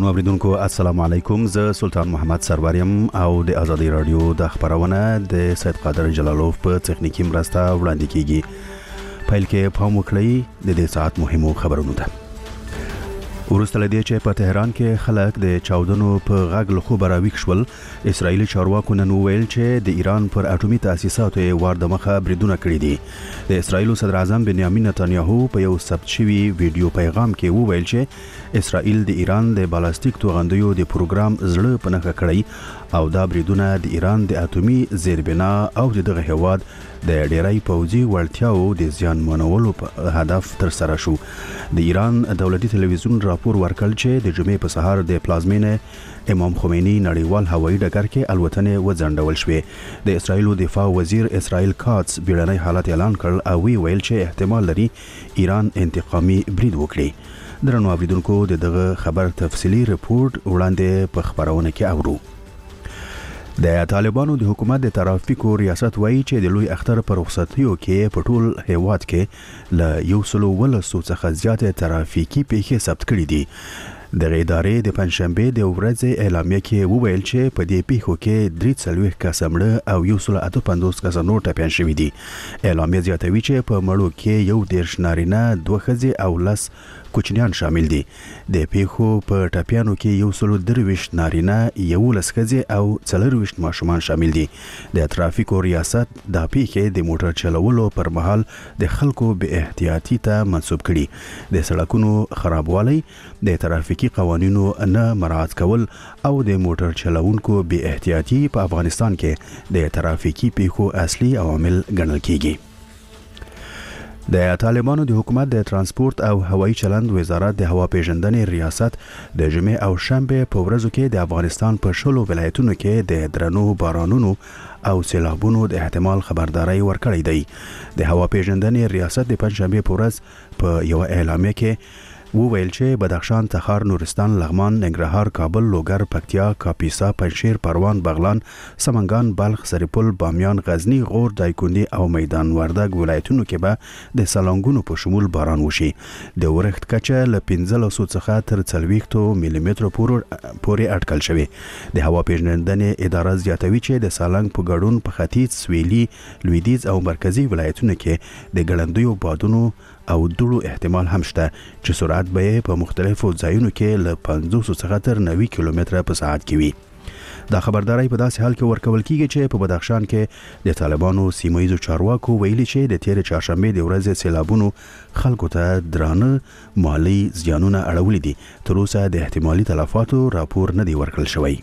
درنو اوریدونکو السلام علیکم. زه سلطان محمد سروریم او د ازادي رادیو د خبرونه د سید قادر جلالوف په تخنیکی مرسته وړاندې کیږي. پیل کې پام وکړئ د دې ساعت مهمو خبرونو ته. ورسته لدی چې په تهران کې خلک د چاودنو په غږ له خوبه راویښ شول. اسرایلی چارواکو نن وویل چې د ایران پر اټومي تاسیساتو وار د مخه بریدونه کړي دي. د اسرایل صدر اعظم بنیامین نتانیاهو په یو ثبت شوی ویډیو پیغام کې وویل چې اسرایل د ایران د بالستیک توغندیو د پروګرام زړه په نښه کړی او دا بریدونه د ایران د اټومي زیربنا او دغه هواد د ډیری پوځي وړتیاو د زیان منولو په هدف تر سره شو. د ایران دولتي تلویزیون راپور ورکړ چې د جمعې په سهار د پلازمینه امام خمینی نړیوال هوایي ډګر کې الوتنې وځنډول شوې. د اسرایل دفاع وزیر اسرائیل کاتس بیړنی حالت اعلان کړ او ویل چې احتمال لري ایران انتقامي برید وکړي. درنو اوریدونکو دغه خبر تفصیلی رپورت وړاندې په خبرونه کې اورو. د طالبانو د حکومت د ترافیکو ریاست وایي چې د لوی اختر پر رخصتیو کې په ټول هیواد کې ل 100 څخه زیات ترافیکي پیښې ثبت کړي دي. د ادارې د پنځشنبه د ورځې اعلامیه کې وویل چې په دې پیښو کې 43 کس مړه او 158 کس نور ټپيان شوي دي. اعلامیه زیاتوي چې په مړو کې 1 نارینه 2 ښځې او 10 کوچنیان شامل دي. د پیښو په ټپيانو کې 123 نارینه 11 ښځې او 24 ماشومان شامل دي. د ترافیکو ریاست د پیښې د موټر چلولو پر مهال د خلکو به احتیاطي ته منسوب کړي. د سړکونو خرابوالی، د ترافیکي قوانینو نه مراعات کول او د موټر چلوونکو به احتیاطي په افغانستان کې د ترافیکي پیښو اصلي عوامل ګڼل کیږي. د طالبانو د حکومت د ترانسپورت او هوایي چلند وزارت د هوا پیژندنې ریاست د جمعې او شنبه په ورځو کې د افغانستان په 10 ولایتونو کې د درنو بارانونو او سیلابونو د احتمال خبرداري ورکړې دی. د هوا پیژندنې ریاست د پنځشنبه په ورځ په یو اعلامیه کې وویل چې بدخشان، تخار، نورستان، لغمان، ننګرهار، کابل، لوګر، پکتیا، کاپیسا، پنجشیر، پروان، بغلان، سمنګان، بلخ، سرپل، بامیان، غزنی، غور، دایکنډي او میدان وردګ ولایتونو کې به د سالنګونو په شمول باران وشي. د ورښت کچه له 1500 څخه تر 40 ملي متر پورې اټکل شوی. د هوا پیژندنې اداره زیاتوي چې د سالنګ په ګډون په ختیځ، سویلي، لویدیځ او مرکزی ولایتونو کې د ګړندیو بادونو او دوړو احتمال هم شته چې سرعت به په مختلفو ځایونو کې له 500 څخه تر 90 کیلومتره په ساعت کې وي. دا خبرداري په داسې حال کې ورکول کیږي چې په بدخشان کې د طالبانو سیمایي چارواکو ویلي چې د تیر چهارشنبه د ورځې سیلابونو خلکو ته درانه مالی زیانونه اړولي دي. تر اوسه د احتمالي تلفاتو راپور نه دی ورکړل شوی.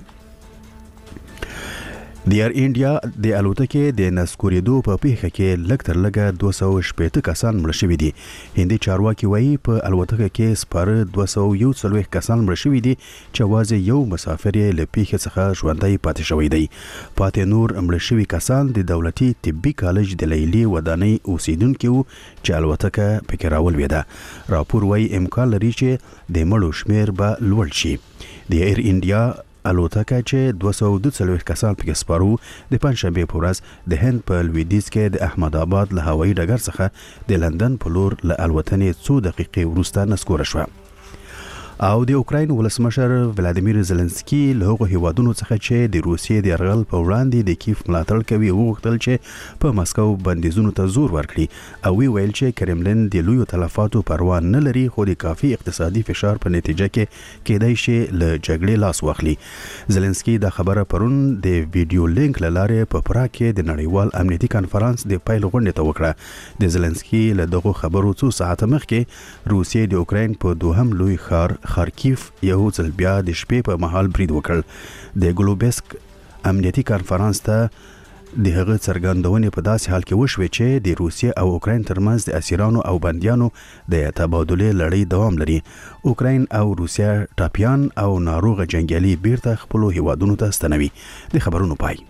د ایر انډیا د الوتکې د نسکورېدو په پیښه کې لږ تر لږه 260 کسان مړه شوي دي. هندي چارواکي وایي په الوتکه کې سپاره 241 کسان مړه شوي دي چې یوازې یو مسافر یې له پیښې څخه ژوندی پاتې شوی دی. پاتې نور مړه شوي کسان د دولتي طبي کالج د لیلي ودانۍ اوسیدونکي وو چې الوتکه پکې راولوېده. راپور وایي امکان لري چې د مړو شمیر به لوړ شي. د ایر انډیا الوتکه چې 242 کسان پکې سپارو د پنځشنبه په ورځ د هند په لویدیځ کې د احمد آباد له هوایي ډګر څخه د لندن په لور له الوتنې 2 دقیقې وروسته نسکوره شوه. او د اوکراین ولسمشر ولادیمیر زيلنسکي له هغو هیوادونو څخه چې د روسیې د یرغل په وړاندې د کیف ملاتړ کوي وغوښتل چې په مسکو بندیزونو ته زور ورکړي او ویل چې کرملین د لویو تلفاتو پروا نه لري خو د کافي اقتصادي فشار په نتیجه کې کېدای شي له جګړې لاس واخلي. زيلنسکي د خبره پرون د ویډیو لینک لاره په پراګ کې د نړیوال امنیتي کانفرنس د پیل غونډې ته وکړه. د زيلنسکي له دغه خبرو څو ساعت مخکې روسیې د اوکراین په دوهم لوی ښار خارکیف یو ځل بیا د شپې په مهال برید وکړ. د ګلوبسک امنیتي کانفرنس ته د هغه څرګندونې په داسې حال کې وشوې چې د روسیې او اوکراین ترمنځ د اسیرانو او بندیانو د تبادلې لړۍ دوام لري. اوکراین او روسیه ټاپیان او ناروغه جنگیالي بیرته خپلو هیوادونو ته ستنوي. د خبرونو پای.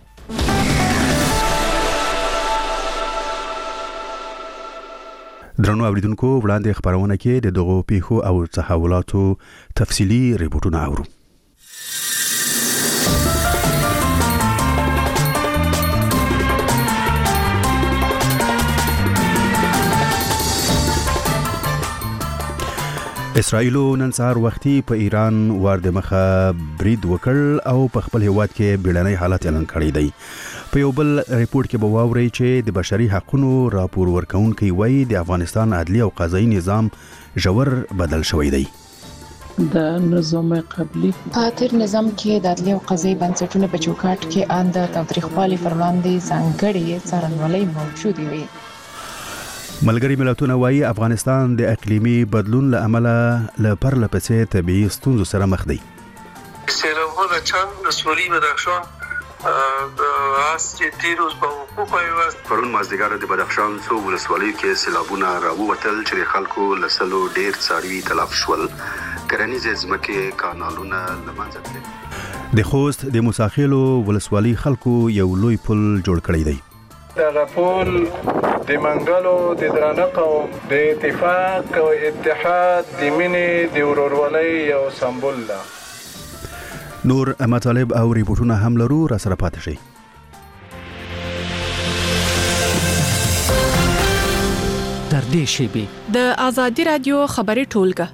درنو اوریدونکو وړاندې خبرونه کې د دغو پیښو او تحولاتو تفصیلی ریپورتونه اورو. اسرائیلو نن سهار وختي په ایران وار د مخه برید وکړ او په خپل هیواد کې بیړنی حالت اعلان کړی دی. په یو بل ریپورت کې به واوري چې د بشري حقوقو راپور ورکونکي وایي د افغانستان عدلي او قضایي نظام ژور بدل شوی دی. د نظام قبلی په تیر نظام کې د عدلي او قضایي بنسټونو په چوکاټ کې اند تاریخوالي پر وړاندې ځانګړي څارنوالۍ موجود وي. ملګری ملتونه وایي افغانستان د اقلیمي بدلون له امله له پرله پسې طبیعي ستونزو سره مخ دی. سیلابونه چند د سوری بدخشان د اسې تیروز په حقوق پیوست پرون مازدیګر د بدخشان څو ولسوالیو کې سیلابونه راووتل چې د خلکو لسلو ډیر څاروي تلف شول. کرنیز ځمکې کانالونه له منځه تللي. د خوست د موساخیلو ولسوالۍ خلکو یو لوی پل جوړ کړی دی. دغه پل د منګلو د درانه قوم د اتفاق او اتحاد د مینې د ورورولۍ یو سمبول ده. نور مطالب او ریپورتونه هم لرو، را سره پاتې شئ. تر دې شیبې د آزادي رادیو خبري ټولګه.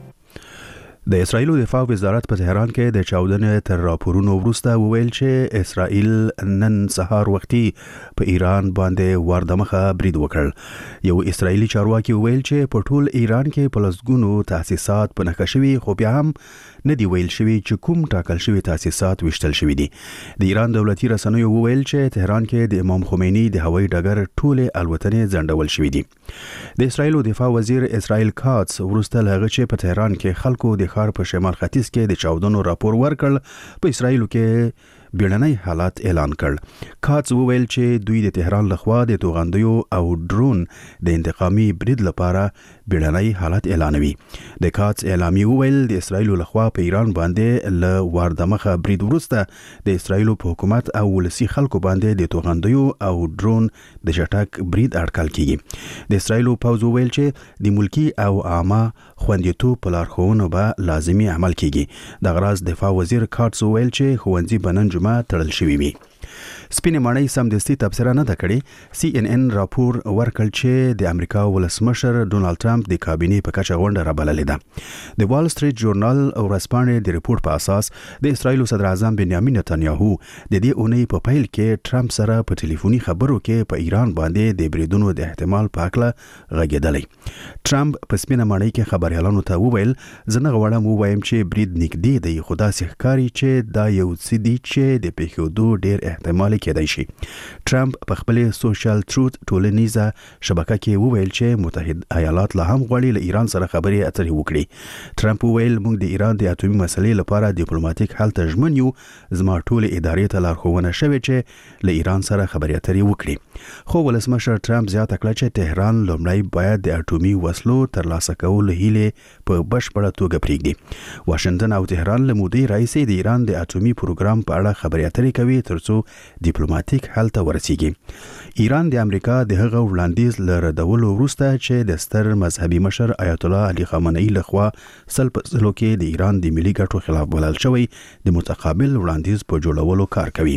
د اسرائیلو دفاع وزارت په تهران کې د چاودنې تر راپورونو وروسته وویل چې اسرائیل نن سهار وختي په ایران باندې وار د مخه برید وکړ. یو اسرائیلي چارواکي وویل چې په ټول ایران کې په لسګونو تاسیسات په نښه شوي، خو بیا هم نه دی ویل شوی چې کوم ټاکل شوی تاسیسات وشتل شوی دي. د ایران دولتي رسنیو وویل چې تهران کې د امام خمینی د هوایي ډګر ټولې الوتنې ځنډول شوې دي. د اسرائیلو دفاع وزیر اسرائیل کاتس وروسته له هغه چې په تهران کې خلکو د ښار په شمال ختیځ کې د چاودنو راپور ورکړ، په اسرائیلو کې بیړنی حالت اعلان کړ. کاتس وویل چې دوی د تهران لخوا د توغندیو او ډرون د انتقامي برید لپاره بیړنی حالت اعلانوي. د کاتس اعلامیه وویل د اسرائیلو لخوا په ایران باندې له وار د مخه برید وروسته د اسرائیلو په حکومت او ولسي خلکو باندې د توغندیو او ډرون د چټک برید اټکل کیږي. د اسرائیلو پوځ وویل چې د ملکی او عامه خوندیتوب په لارښوونو به لازمي عمل کیږي. د غراض دفاع وزیر کاتس وویل چې ښوونځي به نن جمعه تړل شوي وي. سپینې ماڼۍ سمدستي تبصره نه ده کړې. سی ان ان راپور ورکړ چې د امریکا ولسمشر ډونالد ټرمپ د کابینې په کچه غونډه رابللې ده. د وال سټریټ جورنال او ورځپاڼې د ریپورت په اساس د اسرائیلو صدر اعظم بنیامین نتنیاهو د دې اونۍ په پیل کې ټرمپ سره په ټلیفوني خبرو کې په ایران باندې د بریدونو د احتمال په اړه غږېدلی. ټرمپ په سپینه ماڼۍ کې خبريالانو ته وویل زه نه غواړم ووایم چې برید نږدې دی، خو داسې ښکاري چې دا یو څه دی چې د پیښېدو ډیر احتمال کېدای شي. ټرمپ په خپل سوشل تروت ټولنیزه شبکه کې وویل چې متحد ایالات له هم غواړي له ایران سره خبرې اترې وکړي. ټرمپ وویل موږ د ایران د اټومي مسلې لپاره ډیپلوماټیک حل ته ژمن یو. زما ټول ادارې ته لارښوونه شوې چې له ایران سره خبرې اترې وکړي. خو ولسمشر ټرمپ زیاته کړه چې تهران لومړی باید د اټومي وسلو ترلاسه کولو هیلې په بشپړه توګه پرېږدي. واشنگټن او تهران له مودې راهیسې د ایران د اټومي پروګرام په اړه خبرې اترې کوي ترڅو ډیپلوماټیک حل ته ورسیږي. ایران د امریکا د هغه وړاندیز له ردولو وروسته چې د ستر مذهبي مشر آیت الله علي خامنه‌ای لخوا سل په سلو کې د ایران د ملي ګټو خلاف بلل شوی د متقابل وړاندیز په جوړولو کار کوي.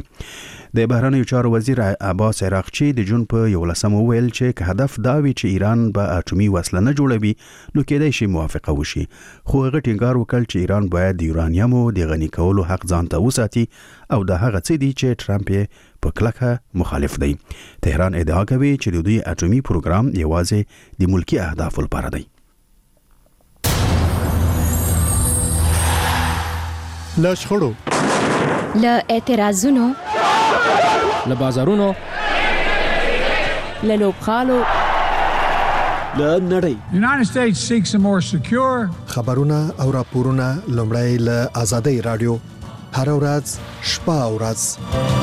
د بهرنیو چارو وزیر عباس عراقچی د جون په 11 ویل چې که هدف دا وي چې ایران به اټومي وسله نه جوړوي نو کېدای شي موافقه وشي، خو هغه ټینګار وکړ چې ایران باید د یورانیمو د غني کولو حق ځان ته وساتي او د هغه څه دي چې ټرمپ یې په کلکه مخالف دی. تهران ادعا کوي چې د دوی اټومي پروګرام یوازې د ملکی اهدافو لپاره دی. له شخړو، له اعتراضونو، له بازارونو، له لوبخالو، له نړۍ. United States seeks a more secure. خبرونه او راپورونه لومړی له آزادۍ رادیو هر ورځ شپه او ورځ.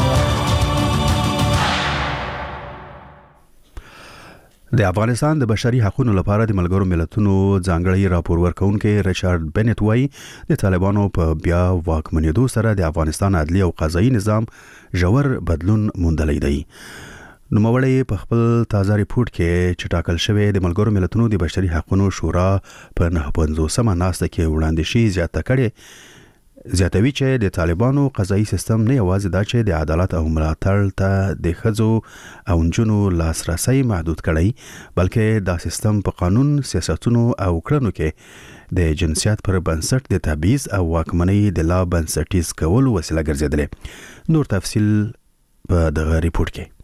د افغانستان د بشري حقوقو لپاره د ملګرو ملتونو ځانګړي راپور ورکونکي ریچارډ بنټ وایي د طالبانو په بیا واکمنېدو سره د افغانستان عدلي او قضایي نظام ژور بدلون موندلی دی. نوموړی په خپل تازه ریپورت کې چې ټاکل شوی د ملګرو ملتونو د بشري حقوقو شورا په 950مه ناسته کې وړاندې شي زیاته کړې زیاتوي چې د طالبانو قضایي سیستم نه یوازې دا چې د عدالت او ملاتړ ته د ښځو او نجونو لاسرسي محدود کړي بلکې دا سیستم په قانون سیاستونو او کړنو کې د جنسیت پر بنسټ د تبعیض او واکمنۍ د لا بنسټیز کولو وسیله ګرځیدلې. نور تفصیل په دغه ریپورت کې.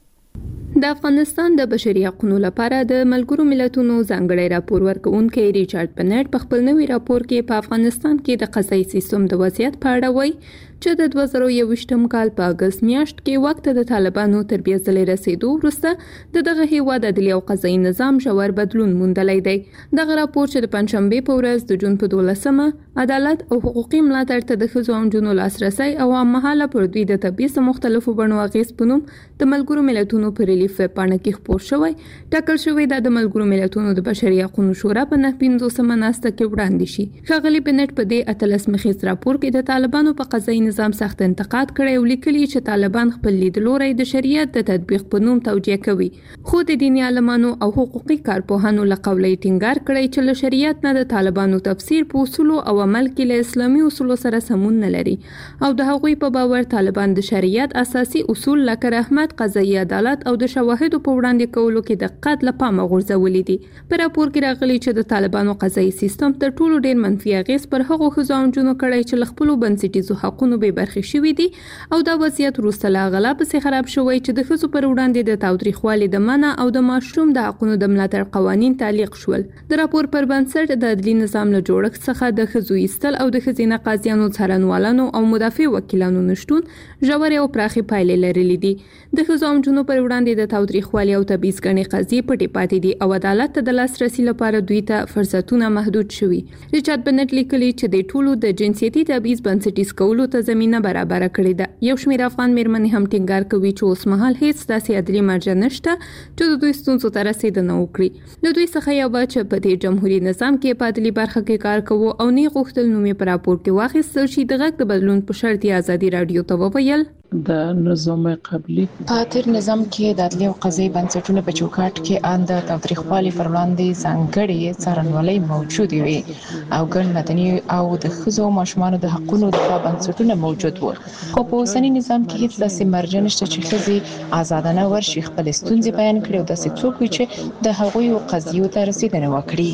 د افغانستان د بشري حقوقو لپاره د ملګرو ملتونو ځانګړی راپور ورکوونکی ریچارډ بنټ په خپل نوي راپور کې په افغانستان کې د قضایي سیستم د وضعیت په اړه وایي چې د 2021م کال په اگست میاشت کې وخت د طالبانو تر بیځلې رسیدو وروسته دغه هیواد عدلي او قضایي نظام ژور بدلون موندلی دی. دغه راپور چې د پنځشنبه په ورځ د جون په 12مه عدالت او حقوقي ملاتړ ته د ښځو او نجونو لاسرسي او عامه پر دوی د تبعیض مختلفو بڼو اغیز په نوم د ملګرو ملتونو په ریلیف پاڼه کې خپور شوی ټاکل شوی د ملګرو ملتونو د بشري حقوقو شورا په 95مه ناسته کې وړاندې شي. ښاغلي بنټ په دې 18 مخیز راپور کې د طالبانو په قضایي نظام سخت انتقاد کړی او لیکلي چې طالبان خپل لیدلوري د شریعت د تطبیق په نوم توجیه کوي. خو د دیني عالمانو او حقوقي کارپوهانو له قولي ټینګار کړی چې له شریعت نه د طالبانو تفسیر په اصول او عمل کې له اسلامي اصولو سره سمون نه لري او د هغوی په باور طالبان د شریعت اساسي اصول لکه رحمت، قضایي عدالت او د شواهدو په وړاندې کولو کې دقت له پامه غورځولې دي. په راپور کې راغلي چې د طالبانو قضایي سیستم تر ټولو ډېر منفي اغیز پر هغو ښځو او نجونو کړی چې له خپلو بنسټیزو حقونو بې برخې شوي دي او دا وضعیت وروسته له هغه لا پسې خراب شوی چې د ښځو پر وړاندې د تاوتریخوالي د منع او د ماشوم د حقونو د ملاتړ قوانین تعلیق شول. د راپور پر بنسټ د عدلي نظام له جوړښت څخه د ښځو ایستل او د ښځینه قاضیانو، څارنوالانو او مدافع وکیلانو نشټون ژورې او پراخې پایلې لرلې دي. د ښځو او نجونو پر وړاندې د تاوتریخوالي او تبعیض ګڼې قضیې پټې پاتې دي او عدالت ته د لاسرسي لپاره دوی ته فرصتونه محدود شوي. ریچارډ بنټ لیکلي چې د ټولو د جنسیتي تبعیض بنسټیز کولو ته زمينه برابر کړې ده. یو شمېر افغان میرمنې هم ټینګار کوي چې اوس مهال هیڅ داسې عدلي مرجع نشته چې د دوی ستونزو ته رسیدنه وکړي. له دوی څخه یو چې په دې جمهوریت نظام کې په عدلي برخه کې کار کوو او نه غوښتل نوم په راپور کې واخیستل شي. د غږ د بدلون په شرط یې ازادي رادیو ته وویل د نظام قبلی په تیر نظام کې د عدلي او قضایي بنسټونو په چوکاټ کې ان د تاوتریخوالي پر وړاندې ځانګړي څارنوالۍ موجود وي او ګڼ مدني او د ښځو او ماشومانو د حقوقو دفاع بنسټونه موجود وو. خو په اوسني نظام کې هیڅ داسې مرجع نشته چې ښځې آزادانه ورشي خپل ستونزې بیان کړي او داسې څوک وي چې د هغوی قضیو ته رسیدنه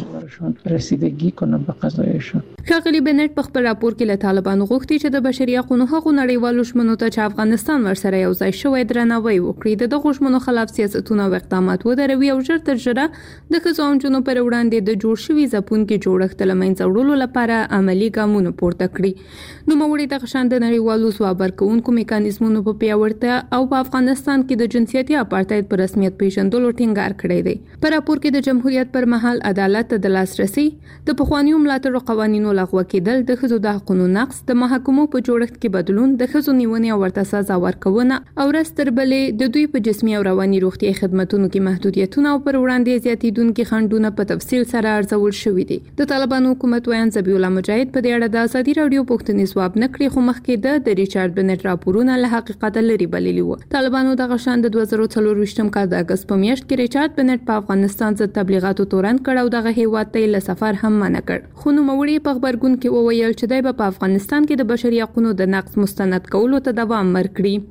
وکړي. رسیدگی کنه به قضایشون. ښاغلي بنټ په خپل راپور کې له طالبانو غوښتي چې د بشري حقوقو هغو نړیوالو ژمنو ته چې افغانستان ورسره یو ځای شوی درناوی وکړي، د دغو ژمنو خلاف سیاستونه او اقدامات ودروي او ژر تر ژره د ښځو او نجونو پر وړاندې د جوړ شوي ځپونکي جوړښت له منځه وړلو لپاره عملي ګامونه پورته کړي. نوموړي دغه شان د نړیوالو ځواب ورکوونکو میکانیزمونو په پیاوړتیا او په افغانستان کې د جنسیتي اپارټاید په رسمیت پیژندلو ټینګار کړی دی. په راپور کې د جمهوریت پر مهال عدالت ته د لاسرسي، د پخوانیو ملاتړو قوانینو لغوه کېدل، د ښځو د حقوقو نقض، د محاکمو په جوړښت کې بدلون، د ښځو نیونې او ورته سزا ورکونه او رستر بلې د دوی په جسمي او رواني روغتیايي خدماتونو کې محدودیتونه او پر وړاندې زیاتیدونکي خنډونه په تفصیل سره ارزول شوي دي. د طالبانو حکومت ویان ذبیح الله مجاهد په دې اړه د ازادي رادیو پوښتنې ځواب نه کړی، خو مخکې د ریچارډ بنټ راپورونه له حقیقت لري بللي وو. طالبانو دغه شان د 2024م کال د اگست په میاشت کې ریچارډ بنټ په افغانستان ضد تبلیغاتو تورن کړ او دغه هیواد ته له سفر هم منع کړ. خو نوموړي په خبرګون کې وویل چې دوی په افغانستان کې د بشري حقوقو د نقض مستند کولو ته دوام ورکړي.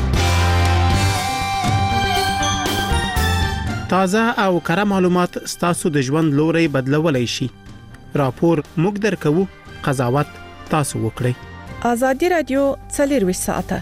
تازه او کره معلومات ستاسو د ژوند لوري بدلولای شي. راپور موږ درکوو، قضاوت تاسو وکړئ. ازادي رادیو 24 ساعته.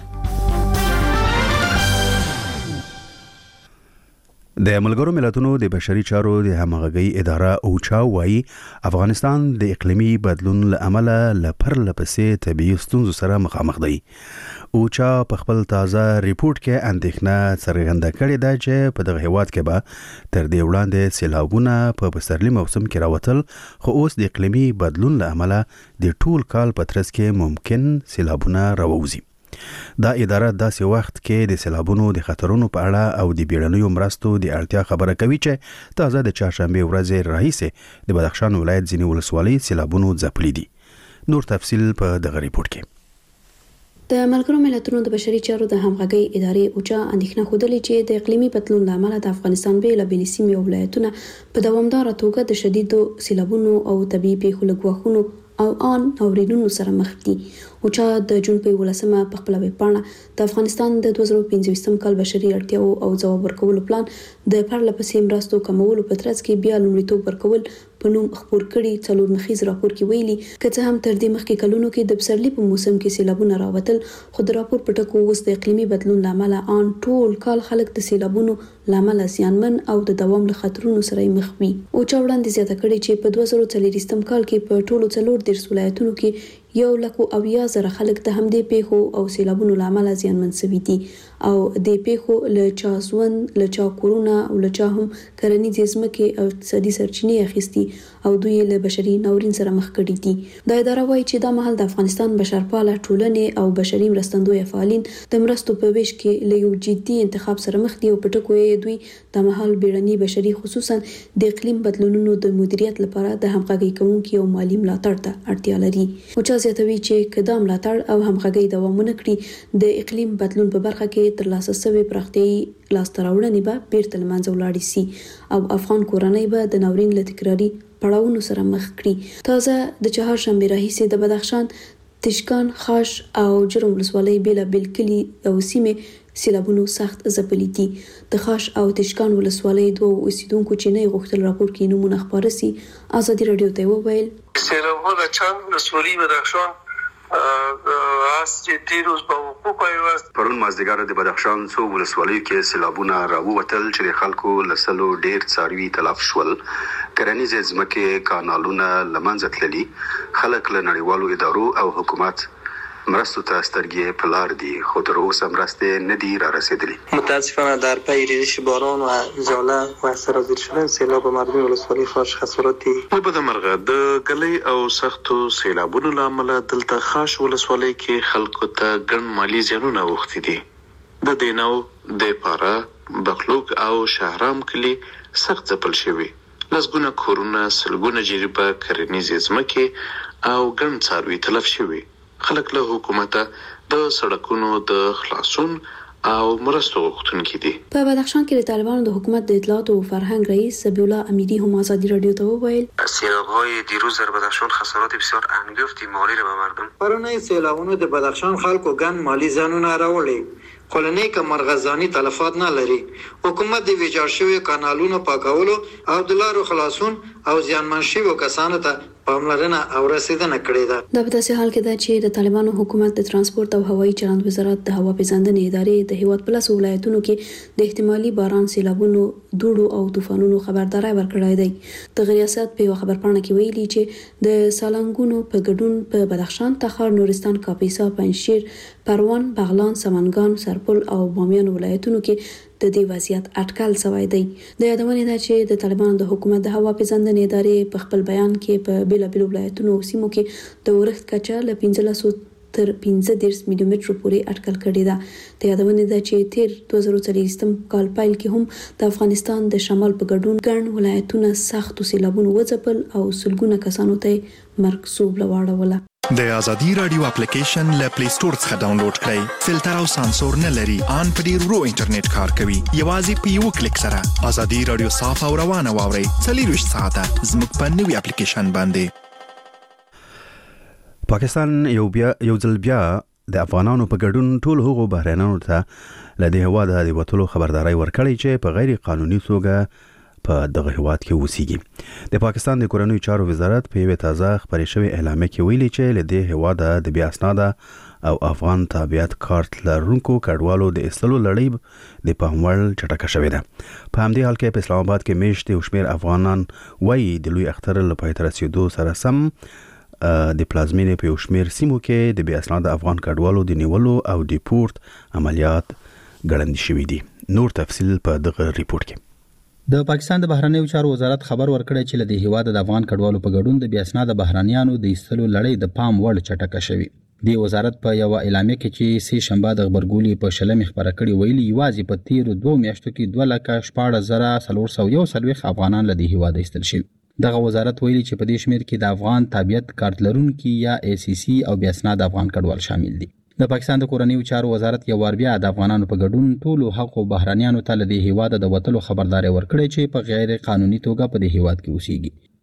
د ملګرو ملتونو د بشري چارو د همغږي اداره اوچا وايي افغانستان د اقلیمي بدلون له امله لپسې طبيعي ستونزو سره مخامخ دی. اوچا په خپل تازه ریپورت کې اندېښنه څرګنده کړې ده چې په دغه هیواد کې به تر دې وړاندې سیلابونه په پسرلي موسم کې راوتل، خو اوس د اقلیمي بدلون له امله د ټول کال په ترڅ کې ممکن سیلابونه راووزي. دا اداره داسې وخت کې د سیلابونو د خطرونو په اړه او د بیړنیو مرستو د اړتیا خبره کوي چې تازه د چهارشنبه ورځ راهیسې د بدخشان ولایت ځینې ولسوالۍ سیلابونو ځپلي دي. نور تفصیل په دغه ریپورت کې. د ملګرو ملتونو د بشري چارو د همغږي ادارې اوچا اندېښنه خوده چې د اقلیمي بدلون له امله د افغانستان بیلابېلې سیمې او ولایتونه په دوامداره توګه د شدیدو سیلابونو او طبیعي پیښو له ګواښونو او ان اورینونو سره مخ دي. اوچا د جون په 18 په خپل ویبپاڼه د افغانستان د 2015 کال بشري اړتیاو او ځواب ورکولو پلان د پرله پسې مرستو کمولو په ترڅ کې بیا لومړیتوب ورکول په نوم خبر کړي. څلور مخیز راپور کې ویلي کله هم تر دې مخکې کلونو کې د پسرلي په موسم کې سیلابونه راوتل، خو د راپور په ټکو اوس د اقلیمي بدلون لامل ان ټول کال خلک د سیلابونو لامل زیانمن او د دوام له خطرونو سره مخ وي. اوچا وړاندې زیاته کړي چې په 2024 کال کې په ټولو 14 ولایتونو کې 1,80,000 خلک د همدې پیښو او سیلابونو لامل زیانمن شوي دي او د پیښو له چا ژوند، له چا کورونه او له چا هم کرنیزې ځمکې او اقتصادي سرچینې اخیستي او دوی له بشري ناورین سره مخ کړي دي. دا اداره وايي چې دا مهال د افغانستان بشرپاله ټولنې او بشري مرستندوی فعالین د مرستو په ویش کې له یو جدي انتخاب سره مخ دي او په ټکو یې دوی د مهال بیړني بشري خصوصا د اقلیم بدلونونو د مدیریت لپاره د همغږي کوونکو او مالی ملاتړ ته اړتیا لري. اوچا زیاتوي چې کدام ملاتړ او همغږي دوامونه کړي د اقلیم بدلون په برخه کې ترلاسه شوی پراختیايي لاسته راوړنې به بیرته له منځه ولاړې شي او افغان کورنۍ به د ناورین له تکراري پړاوونو سره مخ کړي. تازه د چهارشنبه راهیسې د بدخشان، تشکان، خاش او جرم ولسوالۍ بیلابیل کلي او سیمې سیلابونو سخت ځپلي دي. د خاش او تشکان ولسوالۍ دوه اوسیدونکو چې نه غوښتل راپور کې نمونه خبره سي ازادي رادیو ته وویل سیلابونه چند ولسوالۍ بدخشان اس چې تیروز په حقوق ایواست پرون مازدیګر د بدخشان څو ولسوالیو کې سیلابونه راووتل چې د خلکو لسلو ډیر څاروي تلف شول، کرنیزې ځمکې کانالونه لمنځه تللي، خلک له نړیوالو ادارو او حکومت مرستو ته سترګې په لار دي، خو تر اوسه مرستې نه دي را رسیدلي. متاسفانه در پی ریزش باران و ژاله و سرازیر شدن سیلاب مردم ولسوالی خاش خساراتی په بدمرغه د ګلۍ او سختو سیلابونو له امله دلته خاش ولسوالۍ کې خلکو ته ګڼ مالي زیانونه اوښتي دي. د دینو، د پاره، بخلوک او شهرام کلي سخت ځپل شوي، لسګونه کورونه، سلګونه جریبه کرنیزې ځمکې او ګڼ څاروي تلف شوي. خلک له حکومته د سړکونو د خلاصون او مرستو غوښتونکي دي. په بدخشان کې د طالبانو د حکومت د اطلاعات او فرهنګ رئیس سبیح الله امیری هم آزادی رادیو ته وویل سیلاب‌های دیروز در بدخشان خسارات بسیار انگفتی مالی را به مردم. پرونی سیلابونو د بدخشان خلکو ګڼ مالی زیانونه راوړي، خو له نیکه مرغزاني تلفات نه لري. حکومت د ویجاړ شویو کانالونو پاکولو او د لارو خلاصون او زیانمن شویو کسانو ته پاملرنه او رسیدنه کړې ده. دا په داسې حال کې ده چې د طالبانو حکومت د ترانسپورت او هوایي چلند وزارت د هوا پیژندنې ادارې د هیواد په لاسو ولایتونو کې د احتمالي باران، سیلابونو، دوړو او طوفانونو خبرداري ورکړې ده. د ریاست په خبرپاڼه کې ویلي چې د سالنګونو په ګډون په بدخشان، تخار، نورستان، کاپیسا، پنجشیر، پروان، بغلان، سمنګان، سرپل او بامیان ولایتونو کې د دې وضعیت اټکل شوی دی. د یادونه ده چې د طالبانو د حکومت د هوا پیژندنې ادارې په خپل بیان کې په بیلابیلو ولایتونو او سیمو کې د ورښت کچه له 15 تر 15 ملي مترو پورې اټکل کړې ده. د یادونه ده چې تیر 2024 کال پیل کې هم د افغانستان د شمال په ګډون ګڼ ولایتونه سخت سیلابونو وځپل او سلګونه کسانو ته مرګ سوب لواړوله. د ازادي رادیو اپلیکیشن له پلی سٹور څخه ډاونلوډ کړئ. فلټر او سانسور نه لري، ان په ډیر ورو انټرنیټ کار کوي. یوازې په یو کلیک سره ازادي رادیو صاف او روانه واورئ. 24 ساعته زموږ په نوي اپلیکیشن باندې. پاکستان یو ځل بیا د افغانانو په ګډون ټول هغو بهرانيانو ته لدې هواده د وټولو خبرداري ورکړي چې په غیر قانوني توګه په دغه هواد کې اوسېږي. د پاکستان د کورنیو چارو وزارت په یوه تازه خبرې شوې اعلامیه کې ویلي چې لدې هواده د بیا اسناد او افغان تابعیت کارت لرونکو کډوالو د ایستلو لړۍ د پاموړ چټکه شوې ده. په همدې حال کې په اسلام آباد کې میشت او شمیر افغانان وایي د لوی اختر له پای ته رسیدو سره سم د پلازمینې په یو شمیر سیمو کې د بیا اسناد افغان کډوالو د نیولو او ډیپورت عملیات ګړندي شوي دي. نور تفصیل په دغه ریپورت کې. د پاکستان د بهرنیو چارو وزارت خبر ورکړی چې لدې هیواد د افغان کډوالو په ګډون د بیا اسناد بهرانيانو د ایستلو لړۍ د پام وړ چټکه شوې. د وزارت په یو اعلامیه کې چې سې شنبه د خبرګولې په شلمې خبره کړې ویلي یوازې په تیر 2 میاشتو کې 2,14,440 افغانان لدې هیواد ایستل شوي. دغه وزارت ویلي چې په دې شمیر کې د افغان تابعیت کارت لرونکي یا ACC او بیا اسناد افغان کډوال شامل دي. د پاکستان د کورنیو چارو وزارت یو وار بیا د افغانانو په ګډون ټولو حقوقو بهرانيانو ته لدې هیواد د وټلو خبرداري ورکړي چې په غیر قانوني توګه په دې هیواد کې اوسېږي.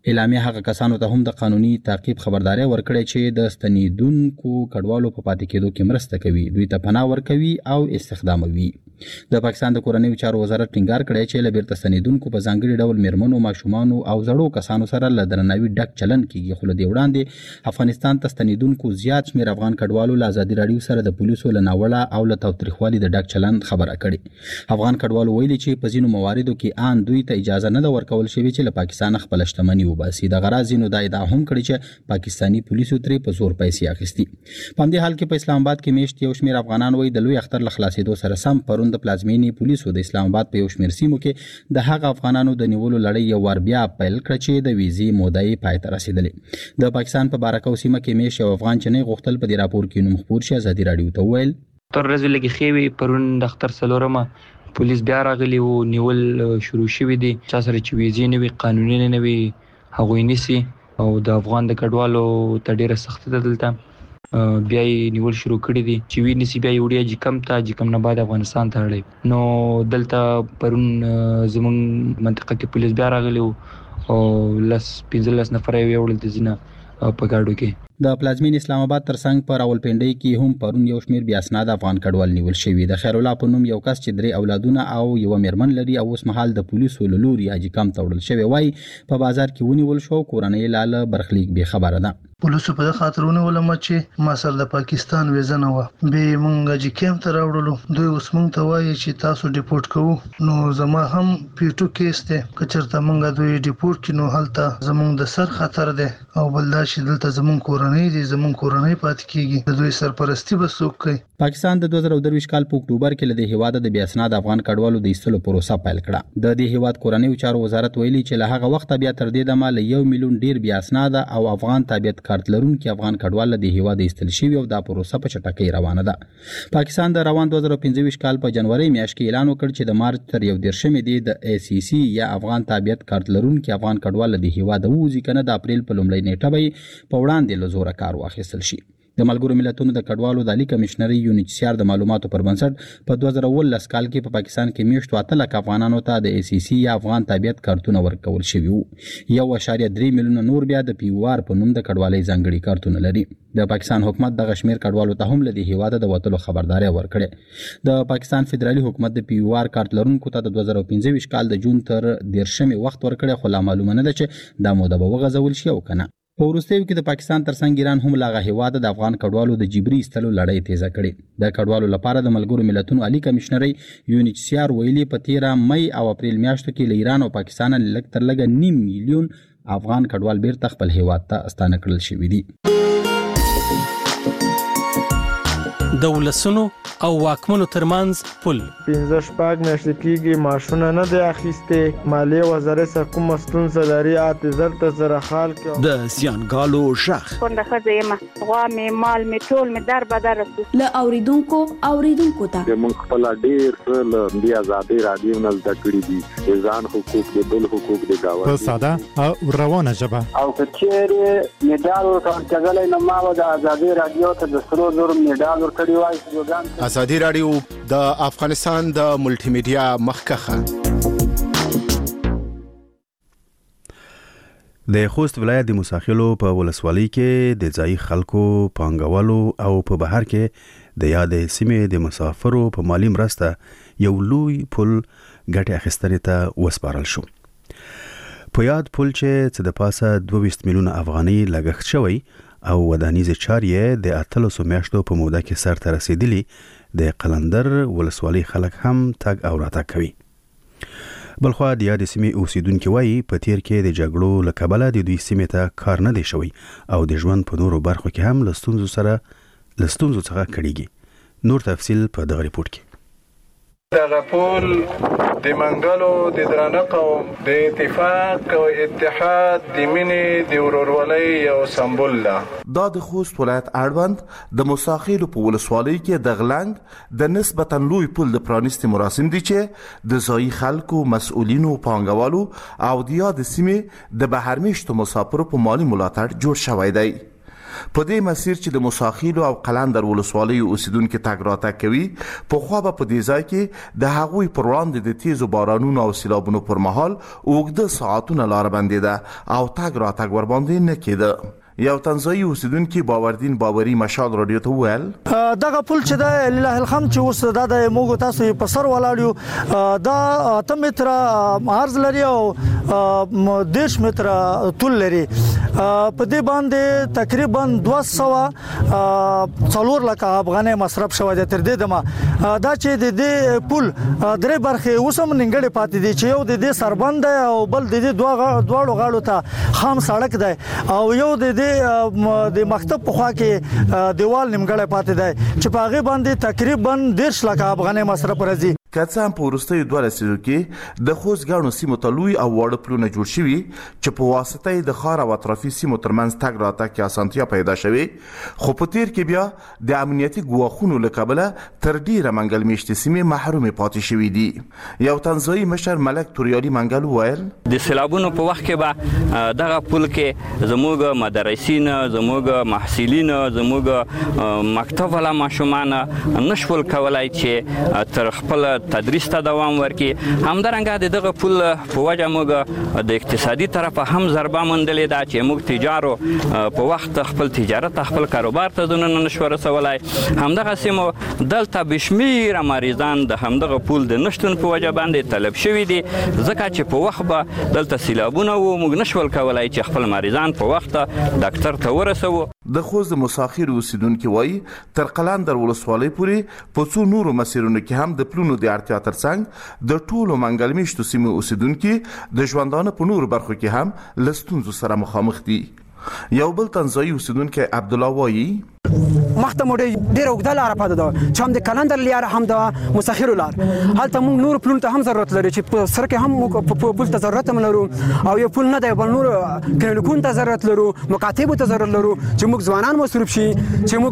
اعلامیه هغه کسانو ته هم د قانوني تعقیب خبرداري ورکړې چې د ستنیدونکو کډوالو په پاتې کېدو کې مرسته کوي، دوی ته پناه ورکوي او استخداموي. د پاکستان د کورنیو چارو وزارت ټینګار کړی چې له بیرته ستنیدونکو په ځانګړي ډول میرمنو، ماشومانو او زړو کسانو سره له درناوي ډک چلن کیږي. خو له دې وړاندې افغانستان ته ستنیدونکو زیات شمېر افغان کډوالو له ازادي راډیو سره د پولیسو له ناوړه او له تاوتریخوالي د ډک چلن خبره کړې. افغان کډوالو ویلي چې په ځینو مواردو کې ان دوی ته اجازه نه ده ورکول شوې چې له پاکستان خپل شتمني وباسي. د غرض ځینو دا ادعا هم کړې چې پاکستاني پولیسو ترې په زور پیسې اخیستي. په همدې حال کې په اسلام آباد کې میشت یو شمېر افغانان وایي د لوی اختر له خلاصېدو سره سم پرون د پلازمینې پولیسو د اسلام آباد په یو شمېر سیمو کې د هغه افغانانو د نیولو لړۍ یو وار بیا پیل کړه چې د ویزې موده یې پای ته رسېدلې. د پاکستان په بارکو سیمه کې میشت یو افغان چې نه غوښتل په دې راپور کې نوم خپور شي ازادي راډیو ته وویل تر ورځې لږې ښې وې، پرون د اختر څلورمه پولیس بیا راغلي وو، نیول شروع شوي دي. چا سره چې ویزې نه وي، قانوني نه وي، هغوی نیسي او د افغان د کډوالو ته ډېره سختي ده دلته. بیا یې نیول شروع کړي دي چې وی نیسي، بیا یې وړي جکم ته، جکم نه بعد افغانستان ته اړوي. نو دلته پرون زموږ منطقه کې پولیس بیا راغلي وو او 15 نفر یې وړل د ځینه په ګاډو کې. د پلازمین اسلام آباد ترڅنګ په راولپنډۍ کې هم پرون یو شمېر بیا اسناد افغان کډوال نیول شوي. د خیر الله په نوم یو کس چې 3 اولادونه او یو میرمن لري او اوس مهال د پولیسو له لوري حاجي کم ته وړل شوی وای، په بازار کې ونیول شو. کورنۍ لاله برخلیک به خبره ده. پولیسو په خاطرونه ولما چې ما سره د پاکستان ویزه نه و، به مونږ چې کیم ته راوړلو. دوی اوس مونږ ته وایي چې تاسو ډیپورت کوو. نو زما هم پیټو کیس ده، کچرته مونږ دوی ډیپورت کینو هلته زمونږ د سر خطر ده او بلدا چې دلته زمونږ کورنۍ دي، زمونږ کورنۍ پاتې کیږي. د دوی سرپرستی به څوک کوي؟ پاکستان د 2023 کال په اکتوبر کې له دې هیواد د بیا اسناد افغان کډوالو د ایستلو پروسه پیل کړه. د دې هیواد کورنیو چارو وزارت ویلي چې له هغه وخت بیا تر دې دمه له 1 میلیون ډیر بیا اسناد او افغان تابعیت کارت لرونکي افغان کډوال له دې هیواد ایستل شوي او دا پروسه په چټکۍ روانه ده. پاکستان د روان 2025 کال په جنوري میاشت کې اعلان وکړ چې د مارچ تر 1 دی د ACC یا افغان تابعیت کارت لرونکي افغان کډوال له دې هیواد ووځي، کنه د اپریل په لومړۍ نیټه به په وړاندې له زوره کار واخیستل شي. د ملګرو ملتونو د کډوالو د عالی کمشنري UNHCR د معلوماتو پر بنسټ په 2019 کال کې په پاکستان کې میشتو 8 لک افغانانو ته د ACC یا افغان تابعیت کارتونه ورکول شوي وو. 1.3 میلیونه نور بیا د PUR په نوم د کډوالۍ ځانګړي کارتونه لري. د پاکستان حکومت د غشمیر کډوالو ته هم له دې هیواده د وټلو خبرداري ورکړه. د پاکستان فدرالي حکومت د PUR کارت لرونکو ته د 2015 کال د جون تر 10 وخت ورکړه، خو لا معلومه نه ده چې دا موده به وغځول شي او کنه. په وروستیو کې د پاکستان ترڅنګ ایران هم لاغه هیواد د افغان کډوالو د جبري استلو لړۍ تیزه کړې. د کډوالو لپاره د ملګرو ملتونو عالی کمشنري UNHCR ویلي په 13 مئی او اپریل میاشتو کې له ایران او پاکستان لږ تر لږه 9 میلیون افغان کډوال بیرته خپل هیواد ته ستانه کړل شوي دي. د ولسونو او واکمنو ترمنځ پل 15 میاشتې کېږي ماشونه نه دی اخیستې. مالیې وزارت سره کوم ستونزه لري، اعتذار ته سره حال کې د زیانګالو شخ څنګه خځه یم غوا مې مال مې ټول مې در بدر له اوریدونکو ته موږ خپل ډیر څه د آزادي رادیو نه زده کړی دي، ځان حقوق د بل حقوق د گاوند په ساده او روانه ژبه او کچېره میډال ورکړل نو ما د آزادي رادیو ته د سرو زر میډال ورکړی وای. آزادي رادیو د افغانستان د ملټي میډیا مخکخه. د خوست ولایت د موساخیلو په ولسوالۍ کې د ځای خلکو پانګوالو او په بهر کې د یاد سیمې د مسافرو په مالی مرسته یو لوی پل ګټه اخیستنې ته وسپارل شو. په یاد پل چې د پاسه 22 میلیونه افغانۍ لګښت شوی او ودانیز چارې د 800 میاشتو په موده کې سر ته رسیدلی، د قلندر ولسوالۍ خلک هم تګ او راتګ کوي. بلخوا د یاد سیمې اوسیدونکو وایي په تیر کې د جګړو له کبله د دوی سیمې ته کار نه دی شوی او د ژوند په نورو برخو کې هم له ستونزو څخه کړيږي. نور تفصیل په دغه ریپورت کې. دغه پول د منګلو د درانه قوم د اتفاق او اتحاد د مینې د ورورولۍ یو سمبول ده. دا د خوست ولایت اړوند د موساخیلو په ولسوالۍ کې د غلنګ د نسبتا لوی پول د پرانیستي مراسم دي چې د ځایي خلکو، مسؤلینو، پانګوالو او د یاد سیمې د بهرمیشتو مسافرو په مالی ملاتړ جوړ شوی دی. په دې مسیر چې د موساخیلو او قلندر ولسوالۍ اوسیدونکو تګ راتګ کوي په خو به په دې ځای کې د هغوی پر وړاندې د تیزو بارانونو او سیلابونو پر مهال اوږده ساعتونه لار بندیده او تګ راتګ ور باندې نه کېده. یو تنزایی اوسیدونکو باوردین باوري مشال رادیو ته ویل دغه پل چې د لله الحمد چې اوس د موږ تاسو په سر ولاړو دا 8 متره عرض لري او 10 متره طول لري. په دې باندې تقریبا 204 لک افغانۍ مصرف شوی دی. تر دې دمه دا چې د دې پل درې برخې اوسم ننګړې پاتې دي چې یو د دې سربند او بل د دې دواړو غاړو ته خام سړک دی او یو د مکتب په خوا کې دیوال نیمګړی پاتې دی چې په هغه باندې تقریبا 10 لک افغانۍ مصرف راځي. کڅه هم په وروستیو 2 لسیزو کې د خوست ګڼو سیمو ته لوی او واړه پلونه جوړ شوي چې په واسطه یې د ښار او اطرافي سیمو ترمنځ تګ راتګ کې اسانتیا پیدا شوې، خو په تیر کې بیا د امنیتي ګواښونو له کبله تر ډیره منګل میشتې سیمې محرومې پاتې شوې دي. یو تنزایی مشر ملک توریالي منګل وویل د سیلابونو په وخت کې به دغه پل کې زموږ مدرسین، زموږ محصلین، زموږ مکتب والا ماشومان نشول کولای چې تر خپل تدریس ته دوام ورکړي. همدارنګه دغه پل په وجه موږ د اقتصادي طرفه هم ضربه موندلې ده چې موږ تجارو په وخت خپل تجارت خپل کاروبار ته ځنونه نشو رسولای. همدغه سیمو دلته بشمیره مریضان د همدغه پل د نشتون په وجه باندې طلب شوي دي، ځکه چې په وخت به دلته سیلابونه وو، موږ نشول کولای چې خپل مریضان په وخت ډاکټر ته ورسوو. د خوست د مساخیر اوسیدونکو وایي تر قلندر ولسوالۍ پورې په څو نورو مسیرونو کې هم د پلونو د اړتیا ترڅنګ د ټولو منګل میشتو سیمو اوسیدونکو د ژوندانه په نورو برخو کې هم له ستونزو سره مخامخ دي. یو بل تنزایی اوسیدونکو عبد الله وایي مخته مو ډېر اوږده لاره پاتې ده چې هم د کلندر لاره هم د مساخرو لار. هلته موږ نور پلونو ته هم ضرورت لري چې په سر کې هم پل ته ضرورت هم لرو او یو پل نه دی بل نور کلینیکونو ته ضرورت لرو، مکاتبو ته ضرورت لرو چې موږ ځوانان مصروف شي، چې موږ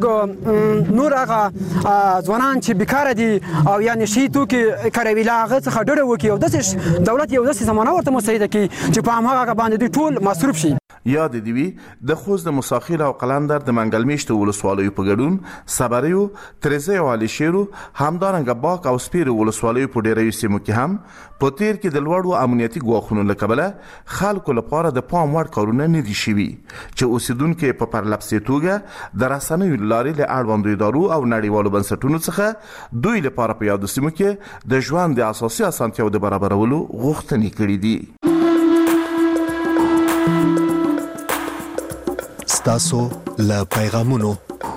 نور هغه ځوانان چې بیکاره دي او یا نشي توکي کاروي له هغه څخه ډډه وکړي او داسې دولت یو داسې زمانه ورته مساعده کړي چې په هماغه باندې دوی ټول مصروف شي. یاد دی وی د خوست د مساخیر او قلندر د منګل میشتو ولسوالیو په ګډون صبریو، ترزه او علي شیرو، همدارنګه باک او سپیرو ولسوالیو په ډیرو سیمو کې هم په تیر کې د لوړو امنیتي ګواښونو له کبله خلکو لپاره د پام وړ کارونه نه دي شوي چې اوسیدونکو په پرلپسې توګه د رسنیو لارې له اړوندو ادارو او نړیوالو بنسټونو څخه دوی لپاره په یادو سیمو کې د ژوند د اساسي اسانتیاو د برابرولو غوښتنې کړې دي. تاسو له پیغامونو.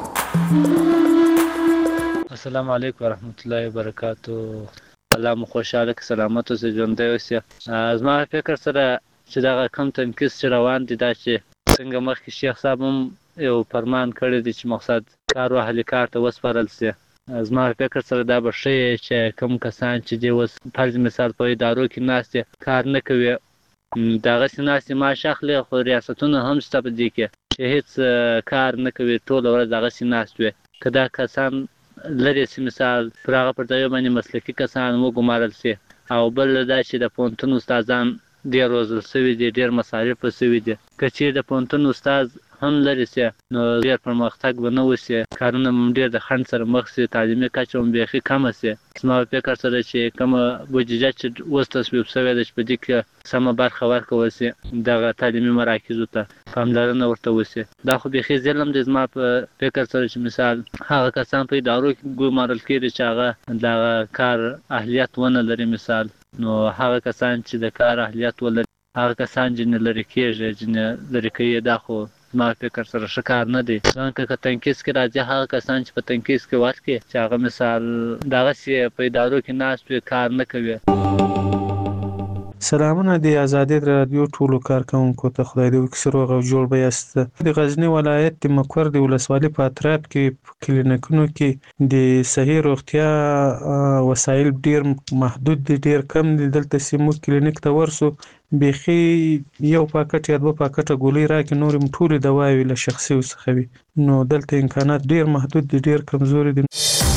السلام علیکم ورحمت الله وبرکاتو. الله مو خوشاله که سلامت اوسئ، ژوندی اوسئ. زما فکر سره چې دغه کم تنکیس چې روان دي دا چې څنګه مخکې شیخ صاحب هم یو فرمان کړی دی چې مقصد کار او اهلي کار ته وسپارل سي. زما فکر سره دا به ښه چې کم کسان چې دی اوس فرض مثال په ادارو کې ناست کار نه کوي دغسې ناستې معاش اخلي، خو ریاستونه هم شته په دې کې چې هیڅ کار نه کوي، ټوله ورځ دغسې ناست وي. که دا کسان لرې سي مثال پر هغه پر ځایو باندې مسلکي کسان وګمارل سي، او بل دا چې د پوهنتون استادان ډېر روزل سوي دي، ډېر مصارف سوي دي. که چیرې د پوهنتون استاد هم لرې سي نو ډېر پرمختګ به نه وسي، کارونه هم ډېر د خنډ سره مخ سي، تعلیمي کچه هم بیخي کمه سي. زما فکر سره چې کومه بودیجه چې اوس تصویب سوې ده چې په دې کې سمه برخه ورکول سي، دغه تعلیمي مراکزو ته پاملرنه ورته وسي. دا خو بیخي ظلم دی زما په فکر سره چې مثال هغه کسان په ادارو کې ګمارل کېږي چې هغه دغه کار اهلیت ونه لري مثال، نو هغه کسان چې د کار اهلیت ولري هغه کسان جنې لرې کېږي، جنې لرې کوي. دا خو زما فکر سره ښه کار نه دی. ځکه که تنکیس کې راځي هغه کسان چې په تنکیس کې ورکړي چې هغه مثال دغسې په ادارو کې ناست وي کار نه کوي. سلامونه د آزادي رادیو ټولو کارکونکو ته، خدای دې وکړي روغ او جوړ به یاست. د غزنی ولایت د مقر د ولسوالۍ په اطراف کې کلینیکونو کې د صحي روغتیا وسایل ډیر محدود دي، ډیر کم دي. دلته سیمو کلینیک ته ورسو بیخي یو پاکټ یا دوه پاکټه ګولۍ راکې، نورې ټولې دواوې له شخصي څخه وي. نو دلته امکانات ډیر محدود دي، ډیر کمزوري دي.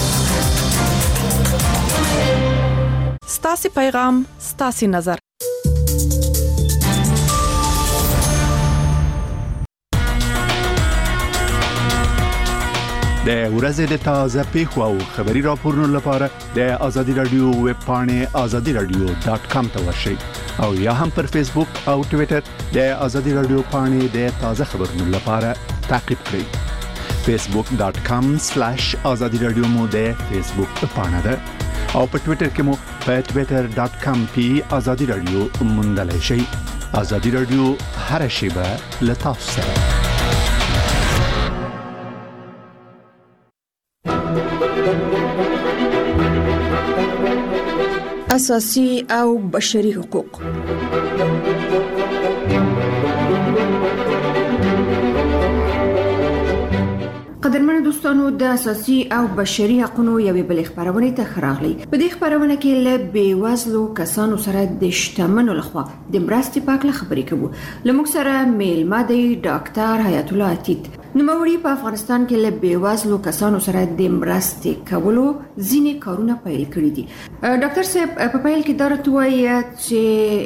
ستاسو پیغام ستاسو نظر. د ورځې د تازه پیښو او خبري راپورونو لپاره د آزادي رادیو ویب پاڼه azadiradio.com ته ورشئ او یا هم پر فیسبوک او ټوئیټر د آزادي رادیو پاڼه د تازه خبرونو لپاره تعقیب کړئ. facebook.com/azadiradio مو د فیسبوک پاڼه ده او په ټوئیټر کې مو په twitter.com/azadiradio موندلای شئ. آزادي رادیو هر شیبه له تاسو سره. اساسي او بشري حقوق. قدرمن دوستانو د اساسي او بشري حقوقو یوې بلې خبرونه ته خراغلي. په دې خبرونه کې له بیوزلو کسانو سره د شتمنو لخوا د مرستې په اړه خبرې کوو. لموږ سره میلمه دی ډاکټر حیات الله عتیق. نوموړي په افغانستان کې له بیوزلو کسانو سره د مرستې کولو ځینې کارونه پیل کړي دي. ډاکټر صاحب په پیل کې درته وایي چې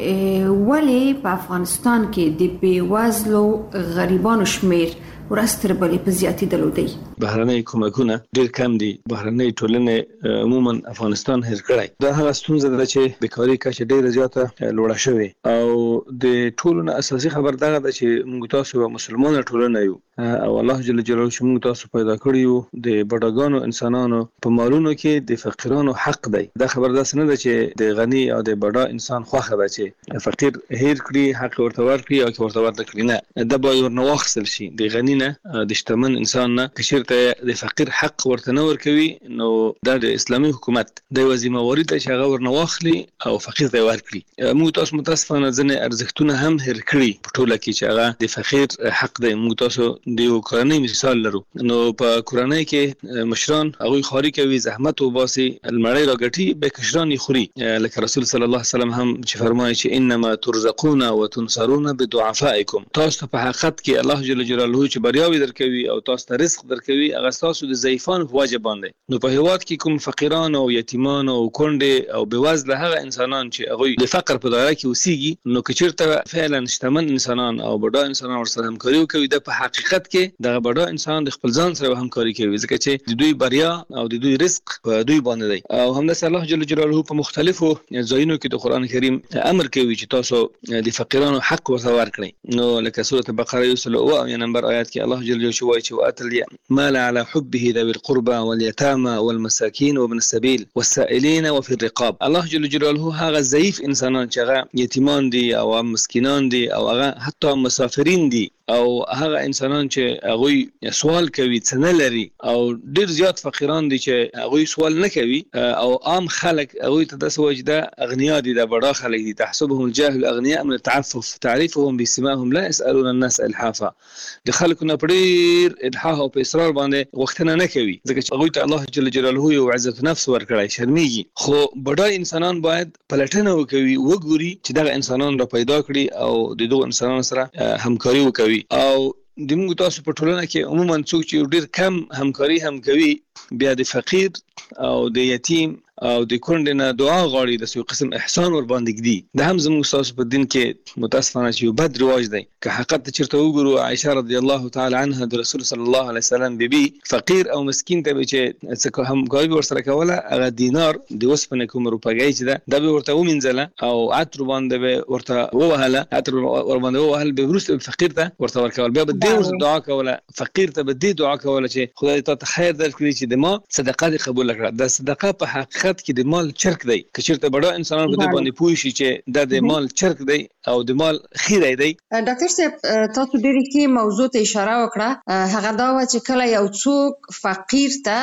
ولې په افغانستان کې د بیوزلو غریبانو شمیر ورستر بلې په زیاتېدلو دی. بهرنۍ کومکونه ډېر کم دي. بهرنۍ ټولنې عموما افغانستان هېر کړی. دا هغه ستونزه ده چې بیکاري کچه ډېره زیاته لوړه شوې او د ټولو نه اساسي خبر دغه ده چې موږ تاسو یو مسلمانه ټولنه یو او الله جل جلاله چې موږ تاسو پیدا کړی یو د بډاګانو انسانانو په مالونو کې د فقیرانو حق دی. دا خبر داسې نه ده چې د غني او د بډا انسان خوښه ده چې فقیر هېر کړي حق ورته ورکړي او ورته ورکړي. نه، دا باید ورنه واخیستل شي. د غني نه د شتمن انسان نه کشرته د فقیر حق ورته نه ورکوي نو دا د اسلامي حکومت د وظیفه واري ته چې هغه ورنه واخلي او فقیر ته ورکړي. موږ تاسو متاسفانه ځنې ارزښتونه هم هېر کړي په ټوله کې چې هغه د فقیر حق دی. موږ تاسو د یو کورنۍ مثال لرو. نو په کورنۍ کې مشران هغه خاري کوي، زحمت وباسي، المړی راګټي، به کشران یې خوري. لکه رسول صلی الله علیه وسلم هم چې فرمایي چې انما ترزقون وتنصرون بدعفائکم. تاسو په حقیقت کې الله جل جلاله چې بریاوي درکوي او تاسو ته رزق درکوي هغه تاسو د ضعیفانو په وجه باندې. نو په هیواد کې کوم فقیران او یتیمان او کونډې او بېوزله هغه انسانان چې هغه د فقر په دایره کې اوسېږي نو که چېرته فعلا شتمن انسانان او بډا انسانان ورسره همکاري وکوي د په حقیقت کې دغه بډا انسان د خپل ځان سره همکاري کوي ځکه چې د دوی بریا او د دوی رزق په دوی باندې دی. او همداسې الله جل جلاله په مختلفو ځایونو کې د قرآن کریم امر کوي چې تاسو د فقیرانو حق ورته ورکړئ. نو لکه سورة بقره 107 نمبر آیات کې الله جل جلاله وایي چې واتل مال على حبه ذوي القربى واليتامى والمساكين وابن السبيل والسائلين وفي الرقاب. الله جل جلاله هغه ضعیف انسانان چې هغه یتیمان دي او مسکینان دي او هغه حتی مسافرین دي او هغه انسانان چې هغه سوال کوي څه نه لري او ډیر زیات فقیران دي چې هغه سوال نه کوي او عام خلک هغه ته د سوجده اغنیا دي د بډا خلک دي. تحسبهم الجاهل اغنياء من التعفف تعرفهم بسماهم لا يسالون الناس الحافا. د خلکو نه پډیر الحاح او په اصرار باندې وختونه نه کوي ځکه چې هغه ته الله جل جلاله یو عزت نفس ورکړی شرمېږي. خو بډا انسانان باید پلټنه وکوي وګوري چې دغه انسانان را پیدا کړي او د دوه انسانانو سره همکاري وکوي. او د موږ تاسو په ټولنه کې عموما څوک چې ډیر کم همکاري هم کوي بیا د فقیر او د یتیم او د کونډې نه دعا غواړي د یو قسم احسان ور باندې ږدي. دا هم زموږ تاسو په دین کې متاسفانه چې یو بد رواج دی. که حقیقت چیرته وګورو عائشه رضی الله تعالی عنها د رسول صلی الله علیه وسلم بیبي فقیر او مسکین ته چې څه همکاري ورسره کوله هغه دینار د وسپنې کوم روپۍ چې دا به ورته ومنځله او عطر باندې به ورته ووهله عطر ور باندې ووهل به ورسته فقیر ته ورته ورکول. بیا به دې دعا کوله فقیر ته به دې دعا کوله چې خدای ته خیر درکړي چې د ما صدقه دې قبول کړه. دا صدقه په حقیقت کې د مال چرک دی. که چېرته بډا انسانان په دې باندې پوه شي چې دا د مال چرک دی او د مال خیره دی. ډاکټر صاحب تاسو ډېرې ښې موضوع ته اشاره وکړه. هغه دا وه چې کله یو څوک فقیر ته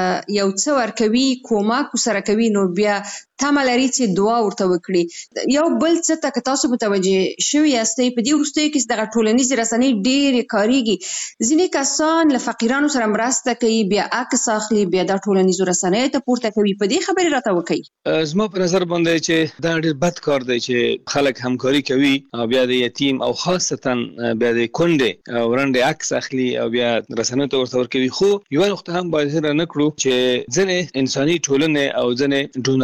یو څه ورکوي کومک ورسره کوي نو بیا تمه لري چې دعا ورته وکړي. یو بل څه ته که تاسو متوجه شوي یاستئ په دې وروستیو کې دغه ټولنیزې رسنۍ ډېرې کارېږي. ځینې کسان له فقیرانو سره مرسته کوي بیا عکس اخلي بیا دا ټولنیزو رسنیو ته پورته کوي. په دې خبرې راته وکړئ. زما په نظر باندې چې دا ډېر بد کار دی چې خلک همکاري کوي او بیا د یتیم او خاصتا بیا د کونډې ورنډې عکس اخلي او بیا رسنیو ته ورته ورکوي. خو یوه نقطه هم باید هېره نه کړو چې ځینې انساني ټولنې او ځینې ډونران